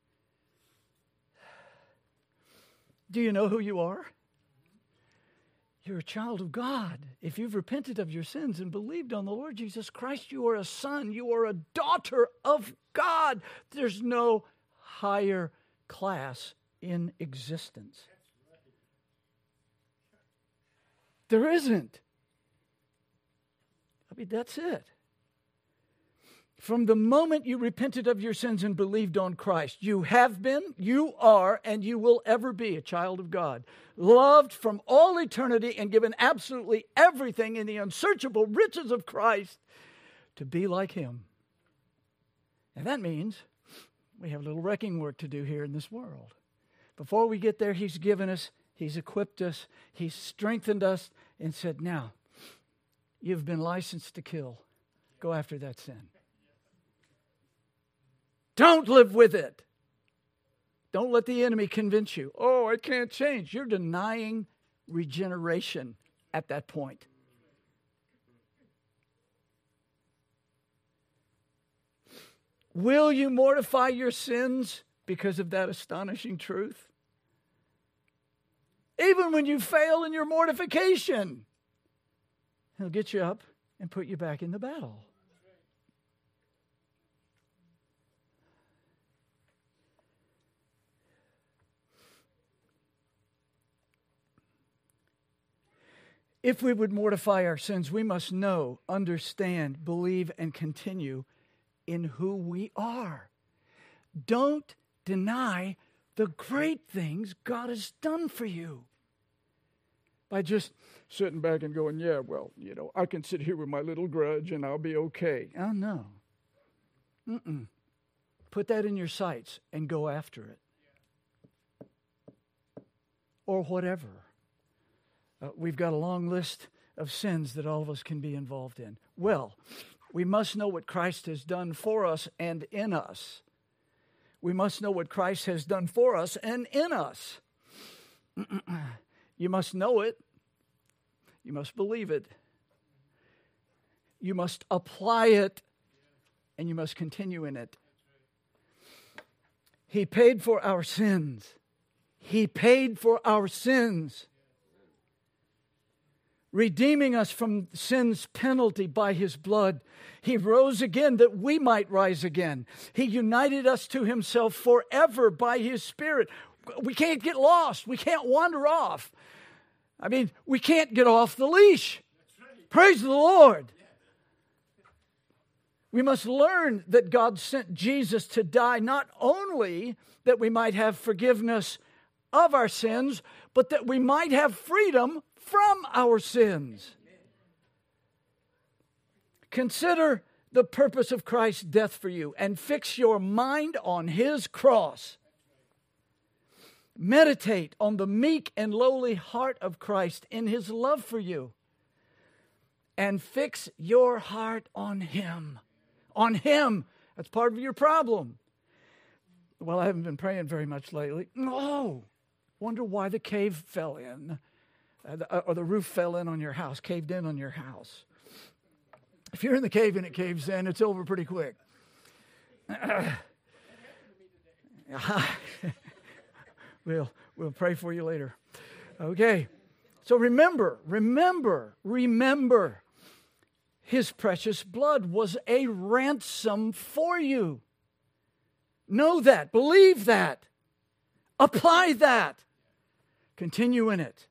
Do you know who you are? You're a child of God. If you've repented of your sins and believed on the Lord Jesus Christ, you are a son. You are a daughter of God. There's no higher class in existence. There isn't. I mean, that's it. From the moment you repented of your sins and believed on Christ, you have been, you are, and you will ever be a child of God, loved from all eternity and given absolutely everything in the unsearchable riches of Christ to be like Him. And that means we have a little wrecking work to do here in this world. Before we get there, He's given us, He's equipped us, He's strengthened us, and said, now, you've been licensed to kill. Go after that sin. Don't live with it. Don't let the enemy convince you. Oh, I can't change. You're denying regeneration at that point. Will you mortify your sins because of that astonishing truth? Even when you fail in your mortification, He'll get you up and put you back in the battle. If we would mortify our sins, we must know, understand, believe, and continue in who we are. Don't deny the great things God has done for you. By just sitting back and going, yeah, well, you know, I can sit here with my little grudge and I'll be okay. Oh, no. Mm-mm. Put that in your sights and go after it. Or whatever. Uh, we've got a long list of sins that all of us can be involved in. Well, we must know what Christ has done for us and in us. We must know what Christ has done for us and in us. You must know it. You must believe it. You must apply it. And you must continue in it. He paid for our sins. He paid for our sins, redeeming us from sin's penalty by His blood. He rose again that we might rise again. He united us to Himself forever by His Spirit. We can't get lost. We can't wander off. I mean, we can't get off the leash. Praise the Lord. We must learn that God sent Jesus to die not only that we might have forgiveness of our sins, but that we might have freedom from our sins. Consider the purpose of Christ's death for you and fix your mind on His cross. Meditate on the meek and lowly heart of Christ in His love for you. And fix your heart on Him. On Him. That's part of your problem. Well, I haven't been praying very much lately. No. Wonder why the cave fell in. uh, or the roof fell in on your house, caved in on your house. If you're in the cave and it caves in, it's over pretty quick. we'll, we'll pray for you later. Okay. So remember, remember, remember, His precious blood was a ransom for you. Know that. Believe that. Apply that. Continue in it.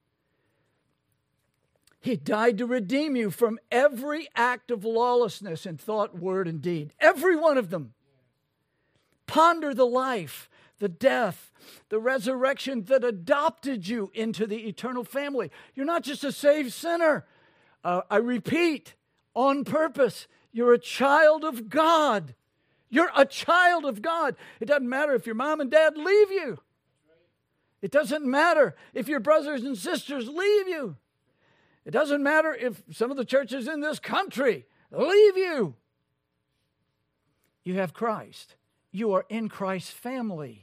He died to redeem you from every act of lawlessness in thought, word, and deed. Every one of them. Ponder the life, the death, the resurrection that adopted you into the eternal family. You're not just a saved sinner. Uh, I repeat, on purpose, you're a child of God. You're a child of God. It doesn't matter if your mom and dad leave you. It doesn't matter if your brothers and sisters leave you. It doesn't matter if some of the churches in this country leave you. You have Christ. You are in Christ's family.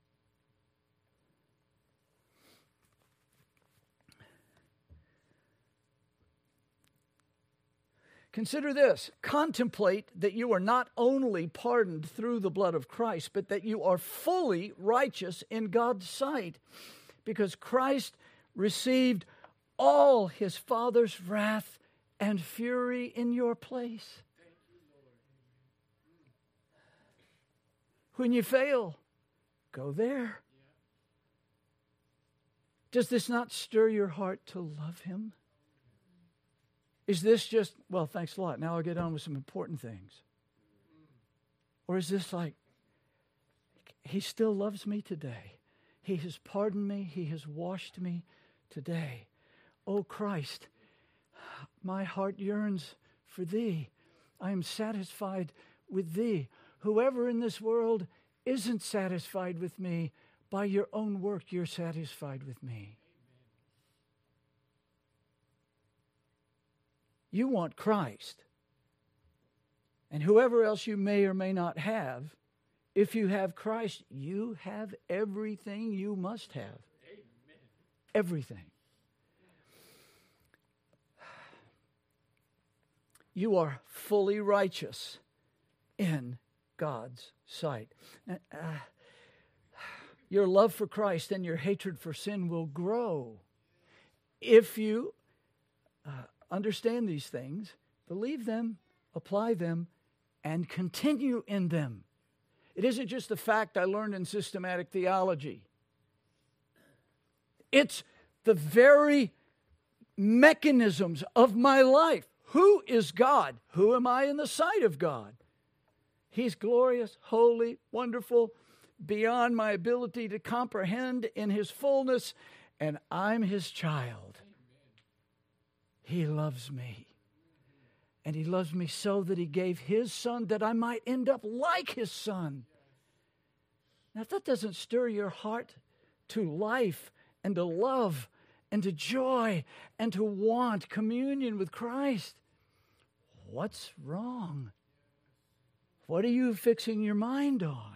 Consider this. Contemplate that you are not only pardoned through the blood of Christ, but that you are fully righteous in God's sight, because Christ received all His Father's wrath and fury in your place. When you fail, go there. Does this not stir your heart to love Him? Is this just, well, thanks a lot, now I'll get on with some important things? Or is this like, He still loves me today. He has pardoned me. He has washed me today. Oh, Christ, my heart yearns for Thee. I am satisfied with Thee. Whoever in this world isn't satisfied with me, by your own work, you're satisfied with me. You want Christ. And whoever else you may or may not have, if you have Christ, you have everything you must have. Amen. Everything. You are fully righteous in God's sight. Uh, your love for Christ and your hatred for sin will grow if you uh, understand these things, believe them, apply them, and continue in them. It isn't just a fact I learned in systematic theology. It's the very mechanisms of my life. Who is God? Who am I in the sight of God? He's glorious, holy, wonderful, beyond my ability to comprehend in His fullness, and I'm His child. He loves me. And He loves me so that He gave His Son that I might end up like His Son. Now, if that doesn't stir your heart to life and to love and to joy and to want communion with Christ, what's wrong? What are you fixing your mind on?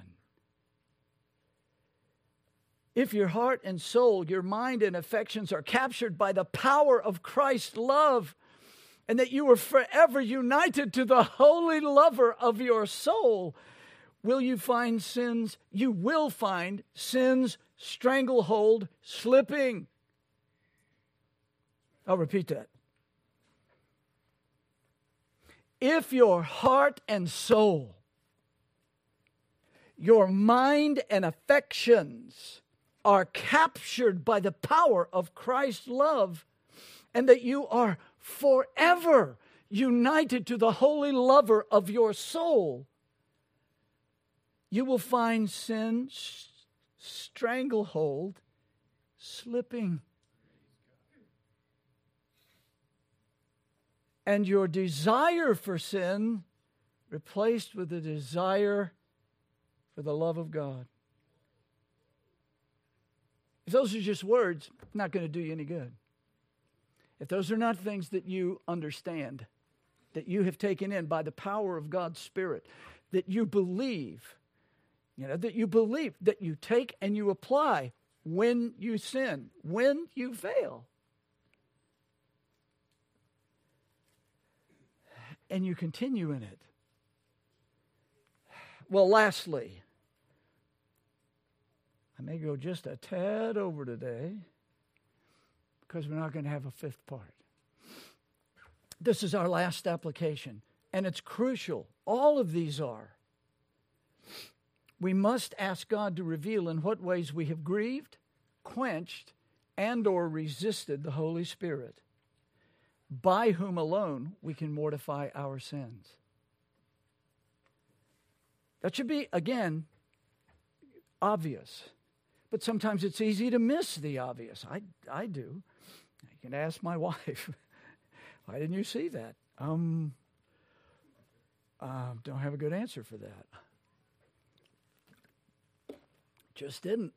If your heart and soul, your mind and affections are captured by the power of Christ's love, and that you are forever united to the holy lover of your soul, will you find sins? You will find sin's stranglehold slipping. I'll repeat that. If your heart and soul, your mind and affections are captured by the power of Christ's love, and that you are forever united to the holy lover of your soul, you will find sin's stranglehold slipping. And your desire for sin replaced with a desire for the love of God. If those are just words, not going to do you any good. If those are not things that you understand, that you have taken in by the power of God's Spirit, that you believe, you know, that you believe, that you take and you apply when you sin, when you fail. and you continue in it. Well, lastly, I may go just a tad over today because we're not going to have a fifth part. This is our last application, and it's crucial. All of these are. We must ask God to reveal in what ways we have grieved, quenched, and or resisted the Holy Spirit, by whom alone we can mortify our sins. That should be, again, obvious. But sometimes it's easy to miss the obvious. I, I do. You can ask my wife, why didn't you see that? Um, uh, don't have a good answer for that. Just didn't.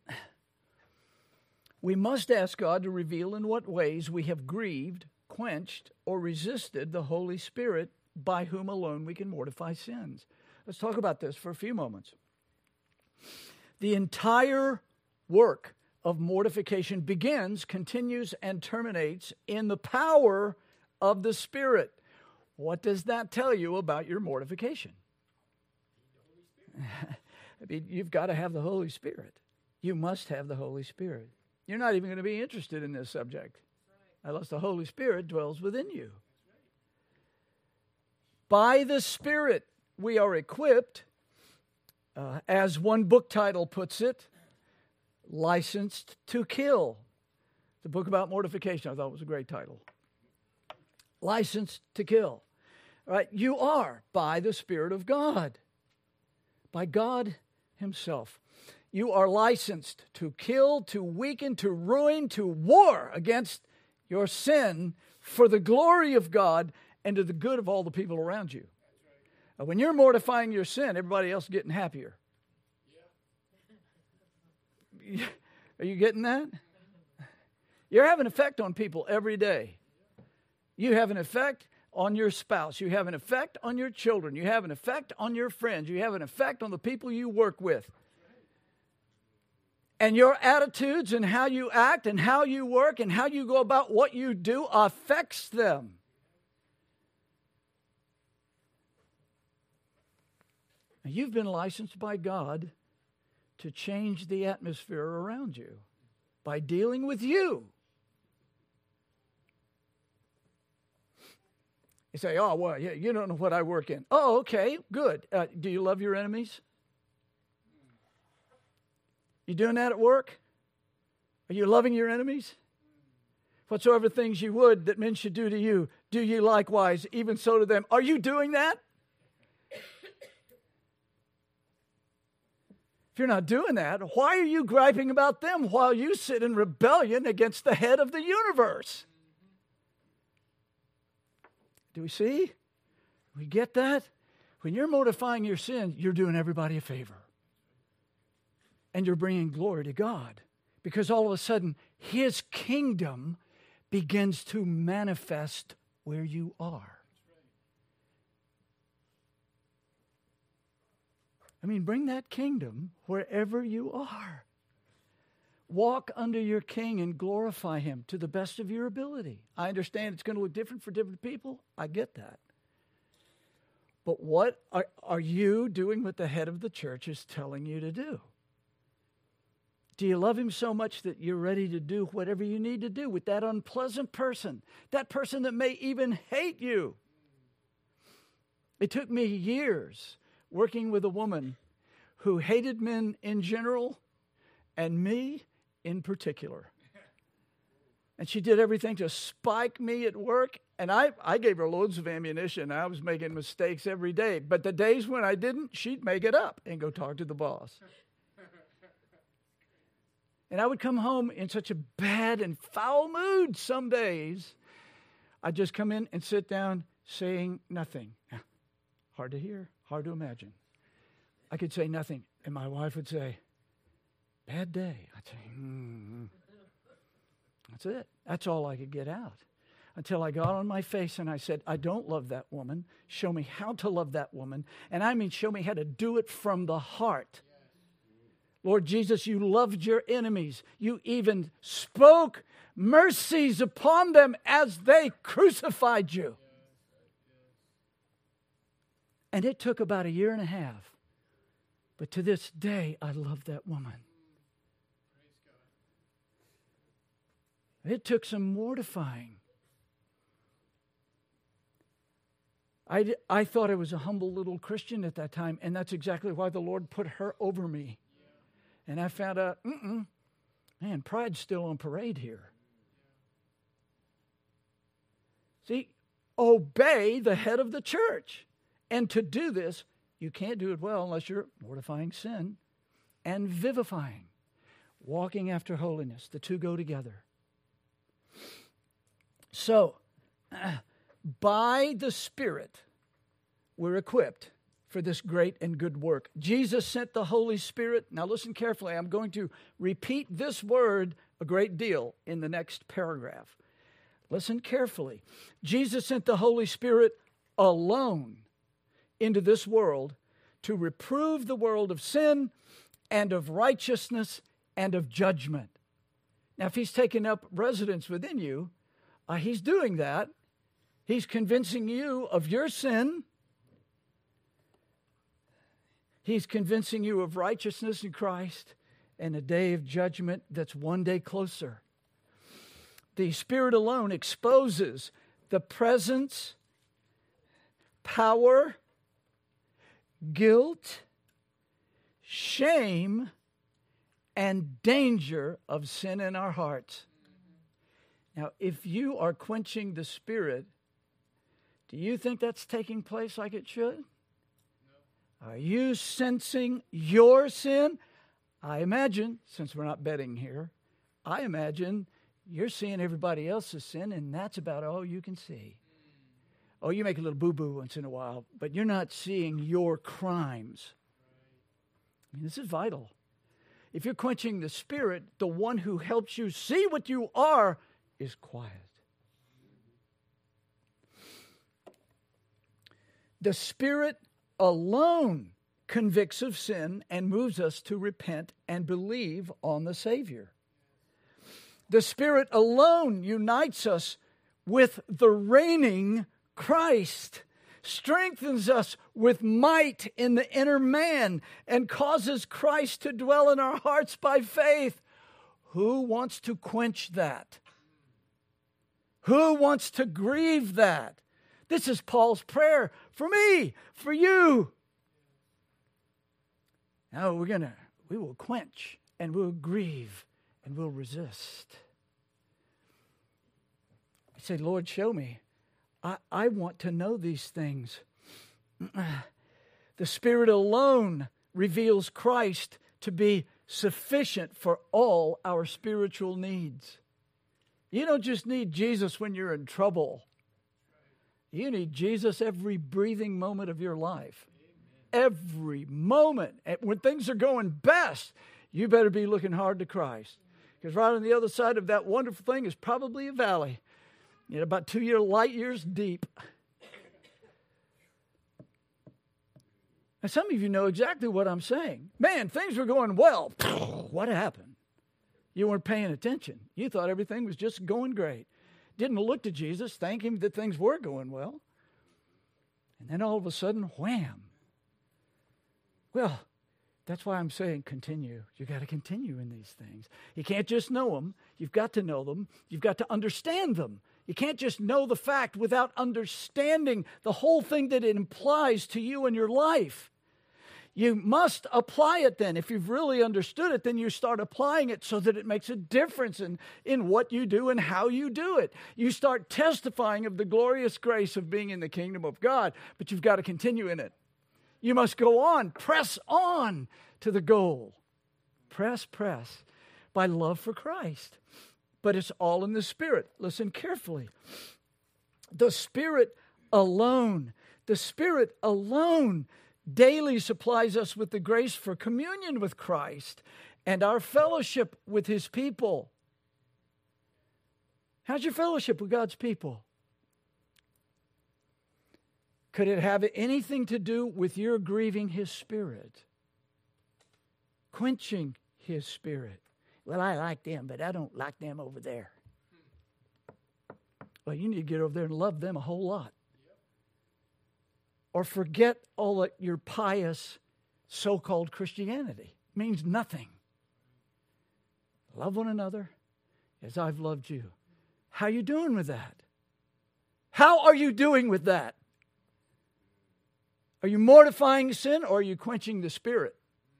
We must ask God to reveal in what ways we have grieved, quenched, or resisted the Holy Spirit, by whom alone we can mortify sins. Let's talk about this for a few moments. The entire work of mortification begins, continues, and terminates in the power of the Spirit. What does that tell you about your mortification? I mean, you've got to have the Holy Spirit. You must have the Holy Spirit. You're not even going to be interested in this subject unless the Holy Spirit dwells within you. By the Spirit, we are equipped, uh, as one book title puts it, licensed to kill. The book about mortification, I thought was a great title. Licensed to kill. All right, you are by the Spirit of God, by God Himself. You are licensed to kill, to weaken, to ruin, to war against your sin for the glory of God and to the good of all the people around you. Uh, when you're mortifying your sin, everybody else is getting happier. Yeah. Are you getting that? You're having an effect on people every day. You have an effect on your spouse. You have an effect on your children. You have an effect on your friends. You have an effect on the people you work with. And your attitudes and how you act and how you work and how you go about what you do affects them. Now, you've been licensed by God to change the atmosphere around you by dealing with you. You say, oh, well, yeah, you don't know what I work in. Oh, okay, good. Uh, do you love your enemies? You doing that at work? Are you loving your enemies? Whatsoever things you would that men should do to you, do you likewise, even so to them. Are you doing that? If you're not doing that, why are you griping about them while you sit in rebellion against the head of the universe? Do we see? We get that? When you're mortifying your sin, you're doing everybody a favor. And you're bringing glory to God. Because all of a sudden, His kingdom begins to manifest where you are. I mean, bring that kingdom wherever you are. Walk under your King and glorify Him to the best of your ability. I understand it's going to look different for different people. I get that. But what are, are you doing what the head of the church is telling you to do? Do you love Him so much that you're ready to do whatever you need to do with that unpleasant person, that person that may even hate you? It took me years working with a woman who hated men in general and me in particular. And she did everything to spike me at work. And I, I gave her loads of ammunition. I was making mistakes every day. But the days when I didn't, she'd make it up and go talk to the boss. And I would come home in such a bad and foul mood some days. I'd just come in and sit down saying nothing. Hard to hear, hard to imagine. I could say nothing. And my wife would say, bad day. I'd say, hmm. That's it. That's all I could get out. Until I got on my face and I said, I don't love that woman. Show me how to love that woman. And I mean, show me how to do it from the heart. Lord Jesus, you loved your enemies. You even spoke mercies upon them as they crucified you. And it took about a year and a half. But to this day, I love that woman. It took some mortifying. I, I thought I was a humble little Christian at that time, and that's exactly why the Lord put her over me. And I found out, mm-mm, man, pride's still on parade here. See, obey the head of the church. And to do this, you can't do it well unless you're mortifying sin and vivifying, walking after holiness. The two go together. So, uh, by the Spirit, we're equipped for this great and good work. Jesus sent the Holy Spirit. Now listen carefully. I'm going to repeat this word a great deal in the next paragraph. Listen carefully. Jesus sent the Holy Spirit alone into this world to reprove the world of sin and of righteousness and of judgment. Now, if he's taken up residence within you, uh, he's doing that. He's convincing you of your sin. He's convincing you of righteousness in Christ and a day of judgment that's one day closer. The Spirit alone exposes the presence, power, guilt, shame, and danger of sin in our hearts. Now, if you are quenching the Spirit, do you think that's taking place like it should? No. Are you sensing your sin? I imagine, since we're not betting here, I imagine you're seeing everybody else's sin, and that's about all you can see. Oh, you make a little boo-boo once in a while, but you're not seeing your crimes. I mean, this is vital. If you're quenching the Spirit, the one who helps you see what you are is quiet. The Spirit alone convicts of sin and moves us to repent and believe on the Savior. The Spirit alone unites us with the reigning Christ, strengthens us with might in the inner man, and causes Christ to dwell in our hearts by faith. Who wants to quench that? Who wants to grieve that? This is Paul's prayer for me, for you. Now we're gonna, we will quench and we'll grieve and we'll resist. I say, Lord, show me. I, I want to know these things. The Spirit alone reveals Christ to be sufficient for all our spiritual needs. You don't just need Jesus when you're in trouble. You need Jesus every breathing moment of your life. Every moment. And when things are going best, you better be looking hard to Christ. Because right on the other side of that wonderful thing is probably a valley. You know, about two year light years deep. And some of you know exactly what I'm saying. Man, things were going well. What happened? You weren't paying attention. You thought everything was just going great. Didn't look to Jesus, thank him that things were going well. And then all of a sudden, wham. Well, that's why I'm saying continue. You got to continue in these things. You can't just know them. You've got to know them. You've got to understand them. You can't just know the fact without understanding the whole thing that it implies to you in your life. You must apply it then. If you've really understood it, then you start applying it so that it makes a difference in, in what you do and how you do it. You start testifying of the glorious grace of being in the kingdom of God, but you've got to continue in it. You must go on, press on to the goal. Press, press by love for Christ. But it's all in the Spirit. Listen carefully. The Spirit alone, the Spirit alone daily supplies us with the grace for communion with Christ and our fellowship with His people. How's your fellowship with God's people? Could it have anything to do with your grieving His Spirit? Quenching His Spirit? Well, I like them, but I don't like them over there. Well, you need to get over there and love them a whole lot. or forget all of your pious so-called Christianity. It means nothing. Love one another as I've loved you. How are you doing with that? How are you doing with that? Are you mortifying sin or are you quenching the Spirit?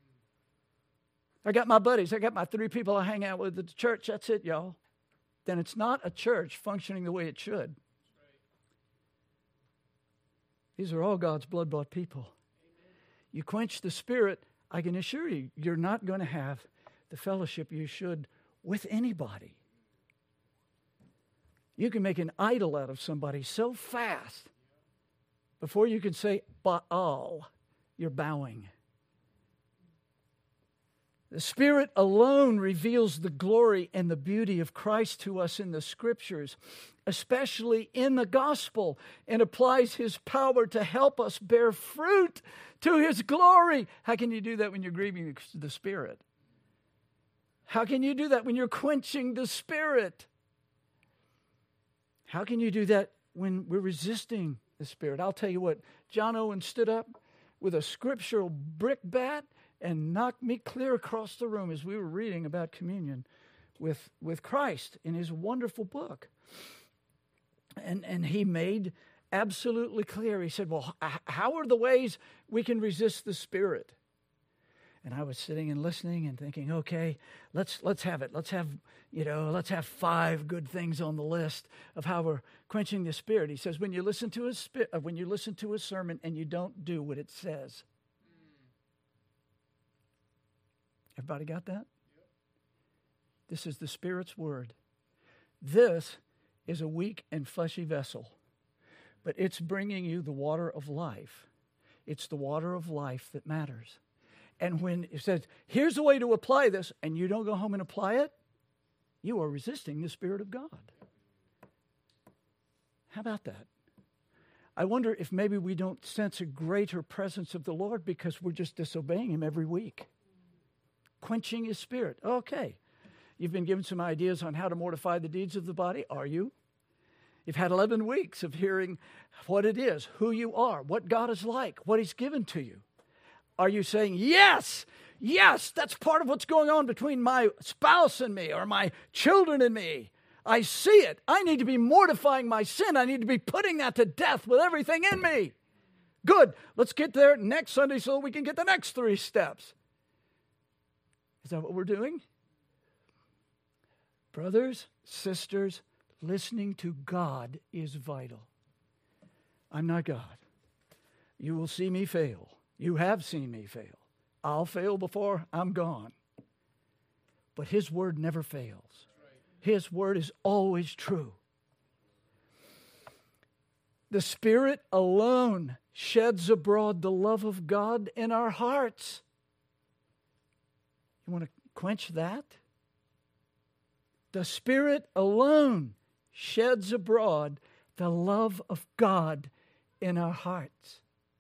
I got my buddies. I got my three people I hang out with at the church. That's it, y'all. Then it's not a church functioning the way it should. These are all God's blood-bought people. You quench the Spirit, I can assure you, you're not going to have the fellowship you should with anybody. You can make an idol out of somebody so fast. Before you can say Baal, you're bowing. The Spirit alone reveals the glory and the beauty of Christ to us in the Scriptures, especially in the gospel, and applies His power to help us bear fruit to His glory. How can you do that when you're grieving the Spirit? How can you do that when you're quenching the Spirit? How can you do that when we're resisting the Spirit? I'll tell you what, John Owen stood up with a scriptural brickbat and knocked me clear across the room as we were reading about communion with, with Christ in his wonderful book. And, and he made absolutely clear. He said, well, how are the ways we can resist the Spirit? And I was sitting and listening and thinking, okay, let's let's have it. Let's have, you know, let's have five good things on the list of how we're quenching the Spirit. He says, when you listen to a spi- uh, when you listen to a sermon and you don't do what it says. Everybody got that? This is the Spirit's word. This is a weak and fleshy vessel, but it's bringing you the water of life. It's the water of life that matters. And when it says, here's the way to apply this, and you don't go home and apply it, you are resisting the Spirit of God. How about that? I wonder if maybe we don't sense a greater presence of the Lord because we're just disobeying Him every week. Quenching His Spirit. Okay. You've been given some ideas on how to mortify the deeds of the body. Are you? You've had eleven weeks of hearing what it is, who you are, what God is like, what He's given to you. Are you saying, yes, yes, that's part of what's going on between my spouse and me or my children and me. I see it. I need to be mortifying my sin. I need to be putting that to death with everything in me. Good. Let's get there next Sunday so we can get the next three steps. Is that what we're doing? Brothers, sisters, listening to God is vital. I'm not God. You will see me fail. You have seen me fail. I'll fail before I'm gone. But His word never fails. His word is always true. The Spirit alone sheds abroad the love of God in our hearts. You want to quench that? The Spirit alone sheds abroad the love of God in our hearts.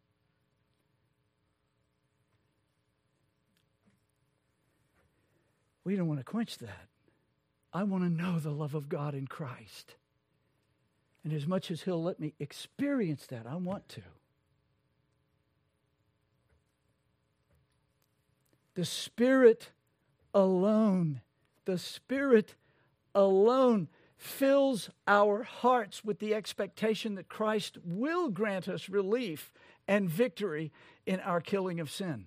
We don't want to quench that. I want to know the love of God in Christ. And as much as He'll let me experience that, I want to. The Spirit alone, the Spirit alone fills our hearts with the expectation that Christ will grant us relief and victory in our killing of sin.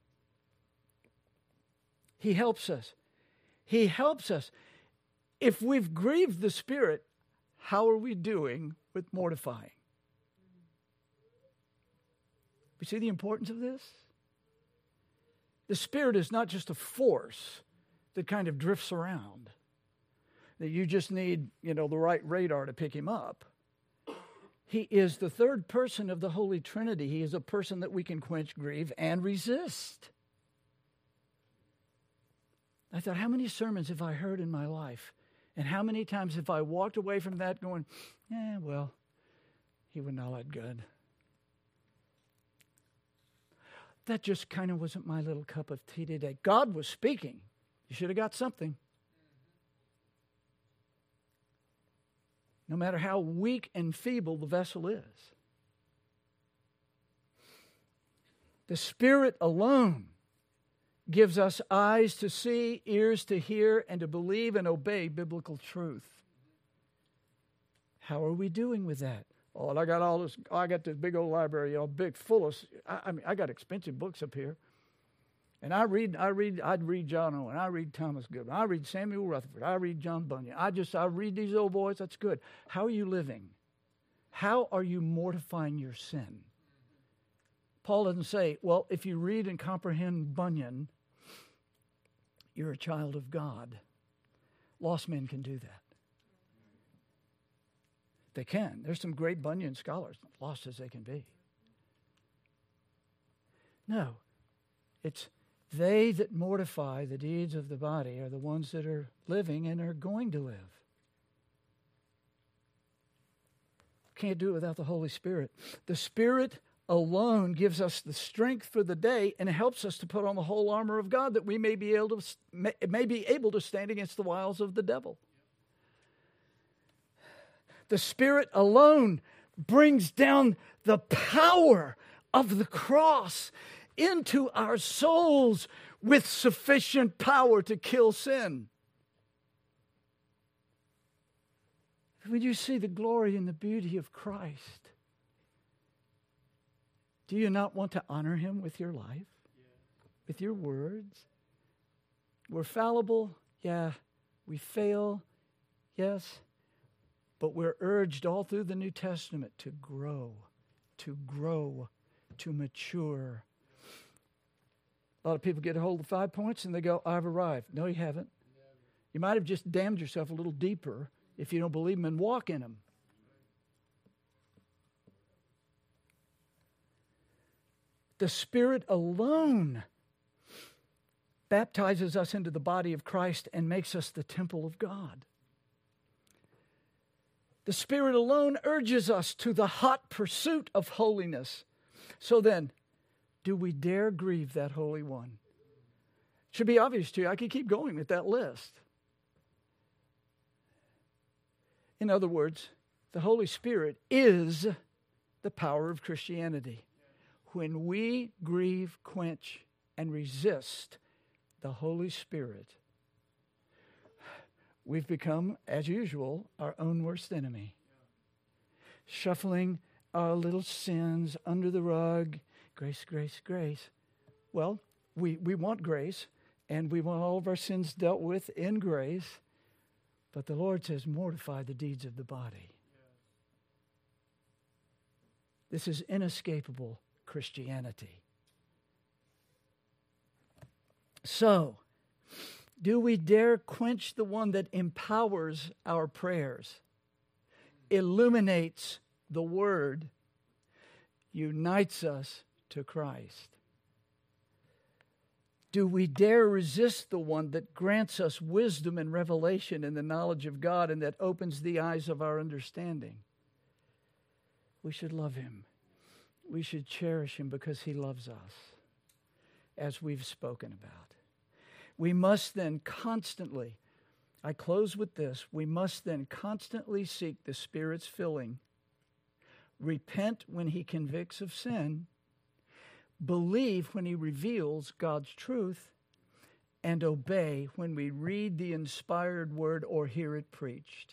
He helps us. He helps us. If we've grieved the Spirit, how are we doing with mortifying? You see the importance of this? The Spirit is not just a force that kind of drifts around, that you just need, you know, the right radar to pick Him up. He is the third person of the Holy Trinity. He is a person that we can quench, grieve, and resist. I thought, how many sermons have I heard in my life? And how many times have I walked away from that going, eh, well, he wasn't all that good. That just kind of wasn't my little cup of tea today. God was speaking. You should have got something. No matter how weak and feeble the vessel is. The Spirit alone gives us eyes to see, ears to hear, and to believe and obey biblical truth. How are we doing with that? Oh, and I got all this, I got this big old library, all big, full of, I, I mean, I got expensive books up here. And I read, I read, I'd read John Owen, I read Thomas Goodwin, I read Samuel Rutherford, I read John Bunyan. I just, I read these old boys, that's good. How are you living? How are you mortifying your sin? Paul doesn't say, well, if you read and comprehend Bunyan, you're a child of God. Lost men can do that. They can. There's some great Bunyan scholars, lost as they can be. No, it's they that mortify the deeds of the body are the ones that are living and are going to live. Can't do it without the Holy Spirit. The Spirit alone gives us the strength for the day and helps us to put on the whole armor of God that we may be able to, may, may be able to stand against the wiles of the devil. The Spirit alone brings down the power of the cross into our souls with sufficient power to kill sin. When you see the glory and the beauty of Christ, do you not want to honor Him with your life, with your words? We're fallible, yeah. We fail, yes. But we're urged all through the New Testament to grow, to grow, to mature. A lot of people get a hold of five points and they go, I've arrived. No, you haven't. You might have just damned yourself a little deeper if you don't believe them and walk in them. The Spirit alone baptizes us into the body of Christ and makes us the temple of God. The Spirit alone urges us to the hot pursuit of holiness. So then, do we dare grieve that Holy One? It should be obvious to you. I could keep going with that list. In other words, the Holy Spirit is the power of Christianity. When we grieve, quench, and resist the Holy Spirit, we've become, as usual, our own worst enemy. Shuffling our little sins under the rug. Grace, grace, grace. Well, we, we want grace, and we want all of our sins dealt with in grace. But the Lord says, mortify the deeds of the body. This is inescapable Christianity. So, do we dare quench the one that empowers our prayers, illuminates the Word, unites us to Christ? Do we dare resist the one that grants us wisdom and revelation in the knowledge of God and that opens the eyes of our understanding? We should love Him. We should cherish Him because He loves us, as we've spoken about. We must then constantly, I close with this, we must then constantly seek the Spirit's filling, repent when He convicts of sin, believe when He reveals God's truth, and obey when we read the inspired word or hear it preached.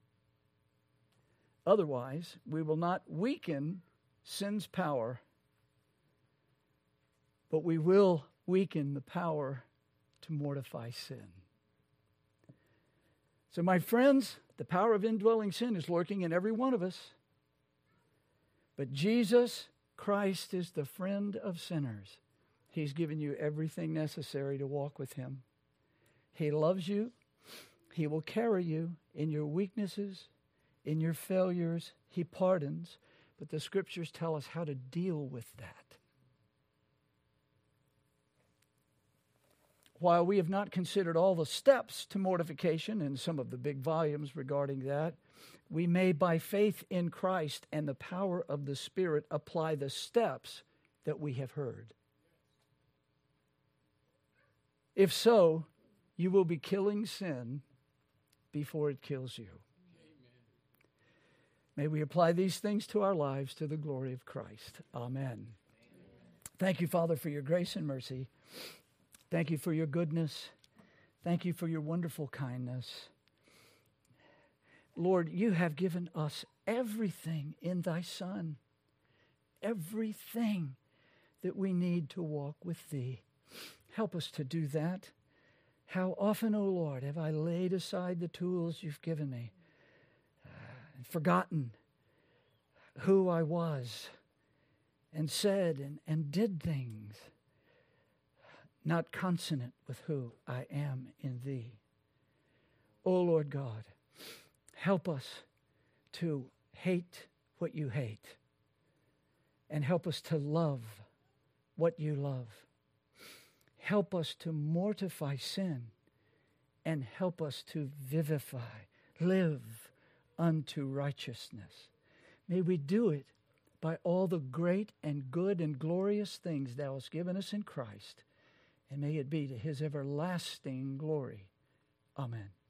Otherwise, we will not weaken sin's power, but we will weaken the power to mortify sin. So, my friends, the power of indwelling sin is lurking in every one of us. But Jesus Christ is the friend of sinners. He's given you everything necessary to walk with Him. He loves you. He will carry you in your weaknesses, in your failures. He pardons. But the Scriptures tell us how to deal with that. While we have not considered all the steps to mortification and some of the big volumes regarding that, we may, by faith in Christ and the power of the Spirit, apply the steps that we have heard. If so, you will be killing sin before it kills you. May we apply these things to our lives to the glory of Christ. Amen. Thank you, Father, for your grace and mercy. Thank you for your goodness. Thank you for your wonderful kindness. Lord, you have given us everything in thy Son, everything that we need to walk with thee. Help us to do that. How often, O Lord, have I laid aside the tools you've given me uh, and forgotten who I was and said and, and did things not consonant with who I am in thee. O Lord God, help us to hate what you hate and help us to love what you love. Help us to mortify sin and help us to vivify, live unto righteousness. May we do it by all the great and good and glorious things thou hast given us in Christ, and may it be to his everlasting glory. Amen.